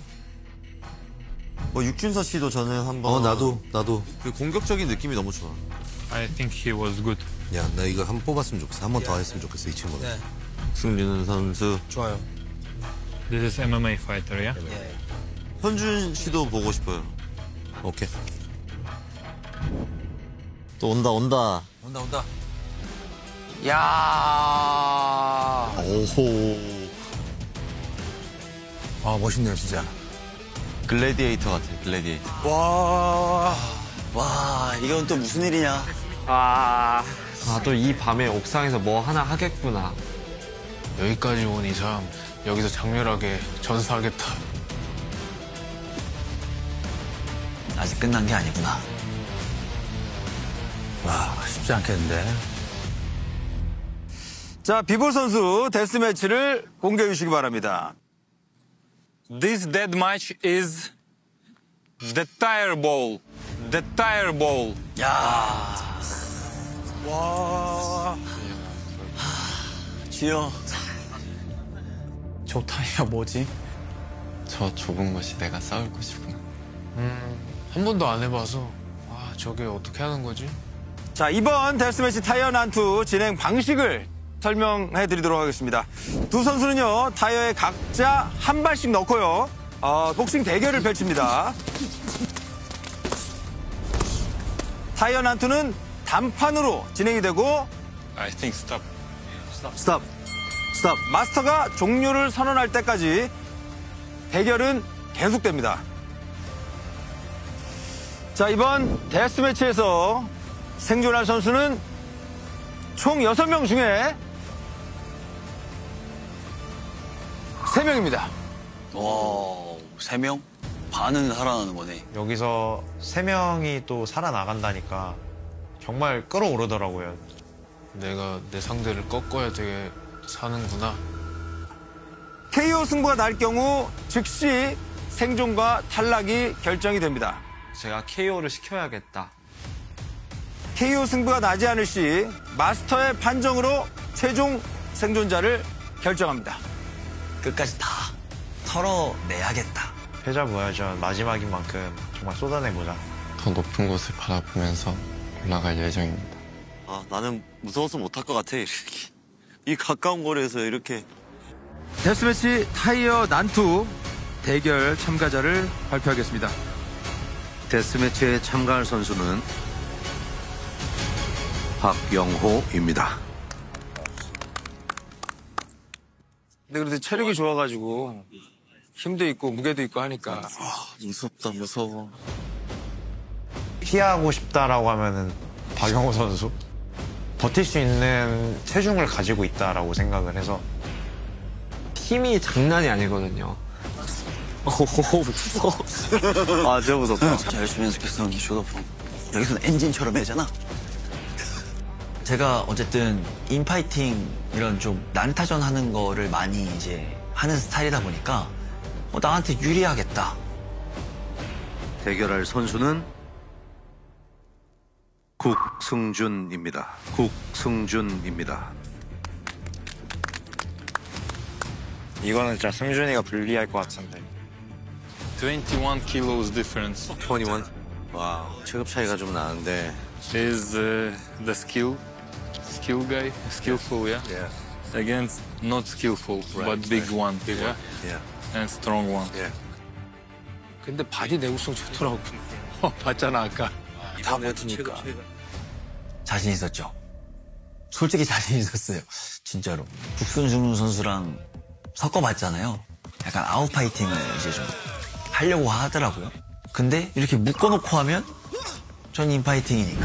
육준서 씨도 저는 한번. 나도. 그 공격적인 느낌이 너무 좋아. I think he was good. 야, 나 이거 한 번 뽑았으면 좋겠어. 한 번 더 했으면 좋겠어, 이 친구는. 네. 승리는 선수. 좋아요. This is MMA fighter, yeah? 현준 씨도 보고 싶어요. 오케이. 또 온다. 온다. 야. 오호. 멋있네요, 진짜. 글래디에이터 같아, 글래디에이터. 와, 이건 또 무슨 일이냐. 또 이 밤에 옥상에서 뭐 하나 하겠구나. 여기까지 온 이상 여기서 장렬하게 전사하겠다. 아직 끝난 게 아니구나. 쉽지 않겠는데. 자, 비볼 선수 데스매치를 공개해 주시기 바랍니다. This dead match is the tire ball. The tire ball. 야. 와. 주여. 저 타이가 뭐지? 저 좁은 곳이 내가 싸울 곳이구나. 한 번도 안 해봐서 저게 어떻게 하는 거지? 자, 이번 데스매치 타이어 난투 진행 방식을 설명해 드리도록 하겠습니다. 두 선수는요, 타이어에 각자 한 발씩 넣고요, 복싱 대결을 펼칩니다. 타이어 난투는 단판으로 진행이 되고, I think stop. 스탑. 마스터가 종료를 선언할 때까지 대결은 계속됩니다. 자, 이번 데스매치에서 생존할 선수는 총 6명 중에 3명입니다. 와, 3명? 반은 살아나는 거네. 여기서 3명이 또 살아나간다니까 정말 끌어오르더라고요. 내가 내 상대를 꺾어야 되게 사는구나. KO 승부가 날 경우 즉시 생존과 탈락이 결정이 됩니다. 제가 KO를 시켜야겠다. KO 승부가 나지 않을 시 마스터의 판정으로 최종 생존자를 결정합니다. 끝까지 다 털어내야겠다. 패자부활전 마지막인 만큼 정말 쏟아내보자. 더 높은 곳을 바라보면서 올라갈 예정입니다. 아, 나는 무서워서 못할 것 같아. 이렇게. 이 가까운 거리에서 이렇게. 데스매치 타이어 난투 대결 참가자를 발표하겠습니다. 데스매치에 참가할 선수는 박영호입니다. 근데 그래도 체력이 좋아가지고 힘도 있고 무게도 있고 하니까. 무섭다, 무서워. 피하고 싶다라고 하면은 박영호 선수? 버틸 수 있는 체중을 가지고 있다라고 생각을 해서. 힘이 장난이 아니거든요. 무서워. 아, 진짜 무섭다. 자, 열심히 연습했었는데 쇼더폰. 여기서는 엔진처럼 해잖아. 제가 어쨌든 인파이팅 이런 좀 난타전 하는 거를 많이 이제 하는 스타일이다 보니까 나한테 유리하겠다. 대결할 선수는 국승준입니다. 국승준입니다. 이거는 진짜 승준이가 불리할 것 같은데. 21 kilos difference. 21. 와우. 체급 차이가 좀 나는데. Is the skill guy, skillful, yeah? Yeah. Against not skillful, but big one, yeah? Yeah. And strong one. Yeah. 근데 바디 내구성 좋더라고. 봤잖아 아까. 다 버티니까. 자신 있었죠? 솔직히 자신 있었어요. 진짜로. 국순준 선수랑 섞어봤잖아요. 약간 아웃파이팅을 이제 좀 하려고 하더라고요. 근데 이렇게 묶어놓고 하면 전 인파이팅이니까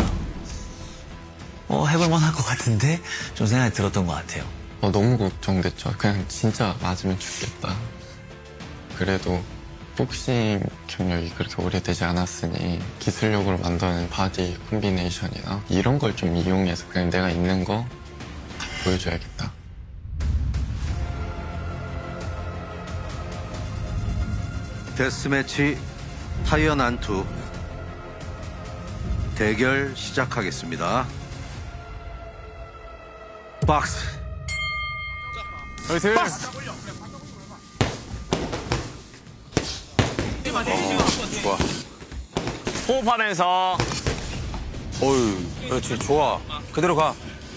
해볼만 할 것 같은데 좀 생각이 들었던 것 같아요. 너무 걱정됐죠. 그냥 진짜 맞으면 죽겠다. 그래도 복싱 경력이 그렇게 오래되지 않았으니 기술력으로 만드는 바디 콤비네이션이나 이런 걸 좀 이용해서 그냥 내가 있는 거 다 보여줘야겠다. 데스매치 타이어 난투 대결 시작하겠습니다. 박스. 화이팅! 좋아. 호흡하면서. 어유, 그렇지, 좋아. 그대로 가.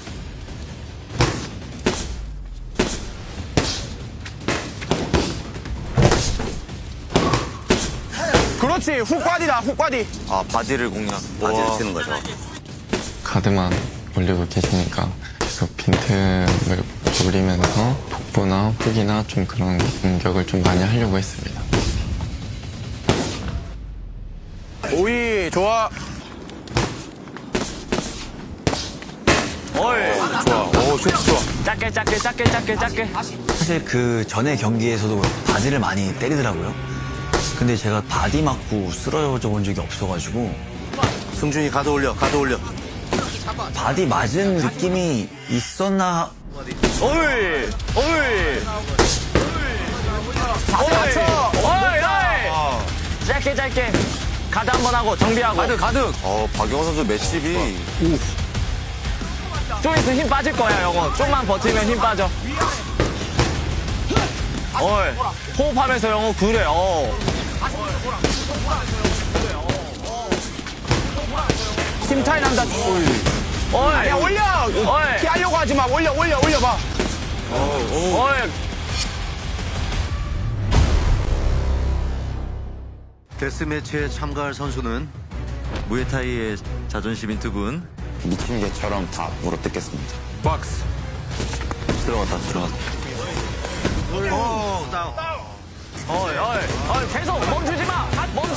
그렇지, 훅바디다, 훅바디. 아, 바디를 바디를 치는 거죠. 가드만 올리고 계시니까 계속 빈틈을 노리면서 복부나 훅이나 좀 그런 공격을 좀 많이 하려고 했습니다. 오이, 좋아. 어이. 좋아. 오, 쇼트 좋아. 짧게. 사실 그 전에 경기에서도 바디를 많이 때리더라고요. 근데 제가 바디 맞고 쓰러져 본 적이 없어가지고. 승준이 가드 올려. 바디 맞은 느낌이 있었나? 어이! 짧게. 가드 한번 하고 정비하고. 가드. 박영호 선수 맷집이. 좀 있으면 힘 빠질 거야, 영호. 좀만 버티면 힘 빠져. 호흡하면서 영호 그래. 힘 차이 난다. 야, 올려! 피하려고 하지 마. 올려봐. 데스매치에 참가할 선수는 무에타이의 자존심인 두 분. 미친 개처럼 다 물어뜯겠습니다. 박스. 들어갔다. 계속 멈추지 마.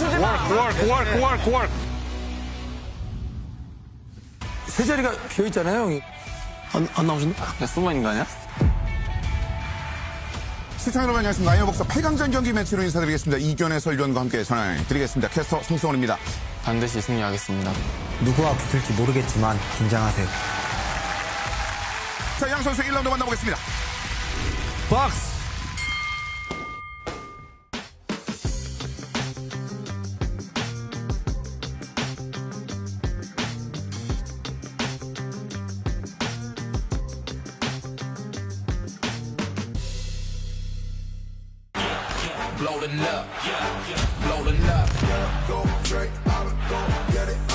공월. 세 자리가 비어 있잖아요, 형이. 안 나오신다? 숨어 있는 거 아니야? 시청자 여러분 안녕하십니까. 아이언 복서 8강전 경기 매치로 인사드리겠습니다. 이견의 설위원과 함께 전화드리겠습니다. 캐스터 송승원입니다. 반드시 승리하겠습니다. 누구와 붙을지 모르겠지만 긴장하세요. 자, 양 선수 1라운드 만나보겠습니다. 박스. Loading up, loading up, go straight out, go get it.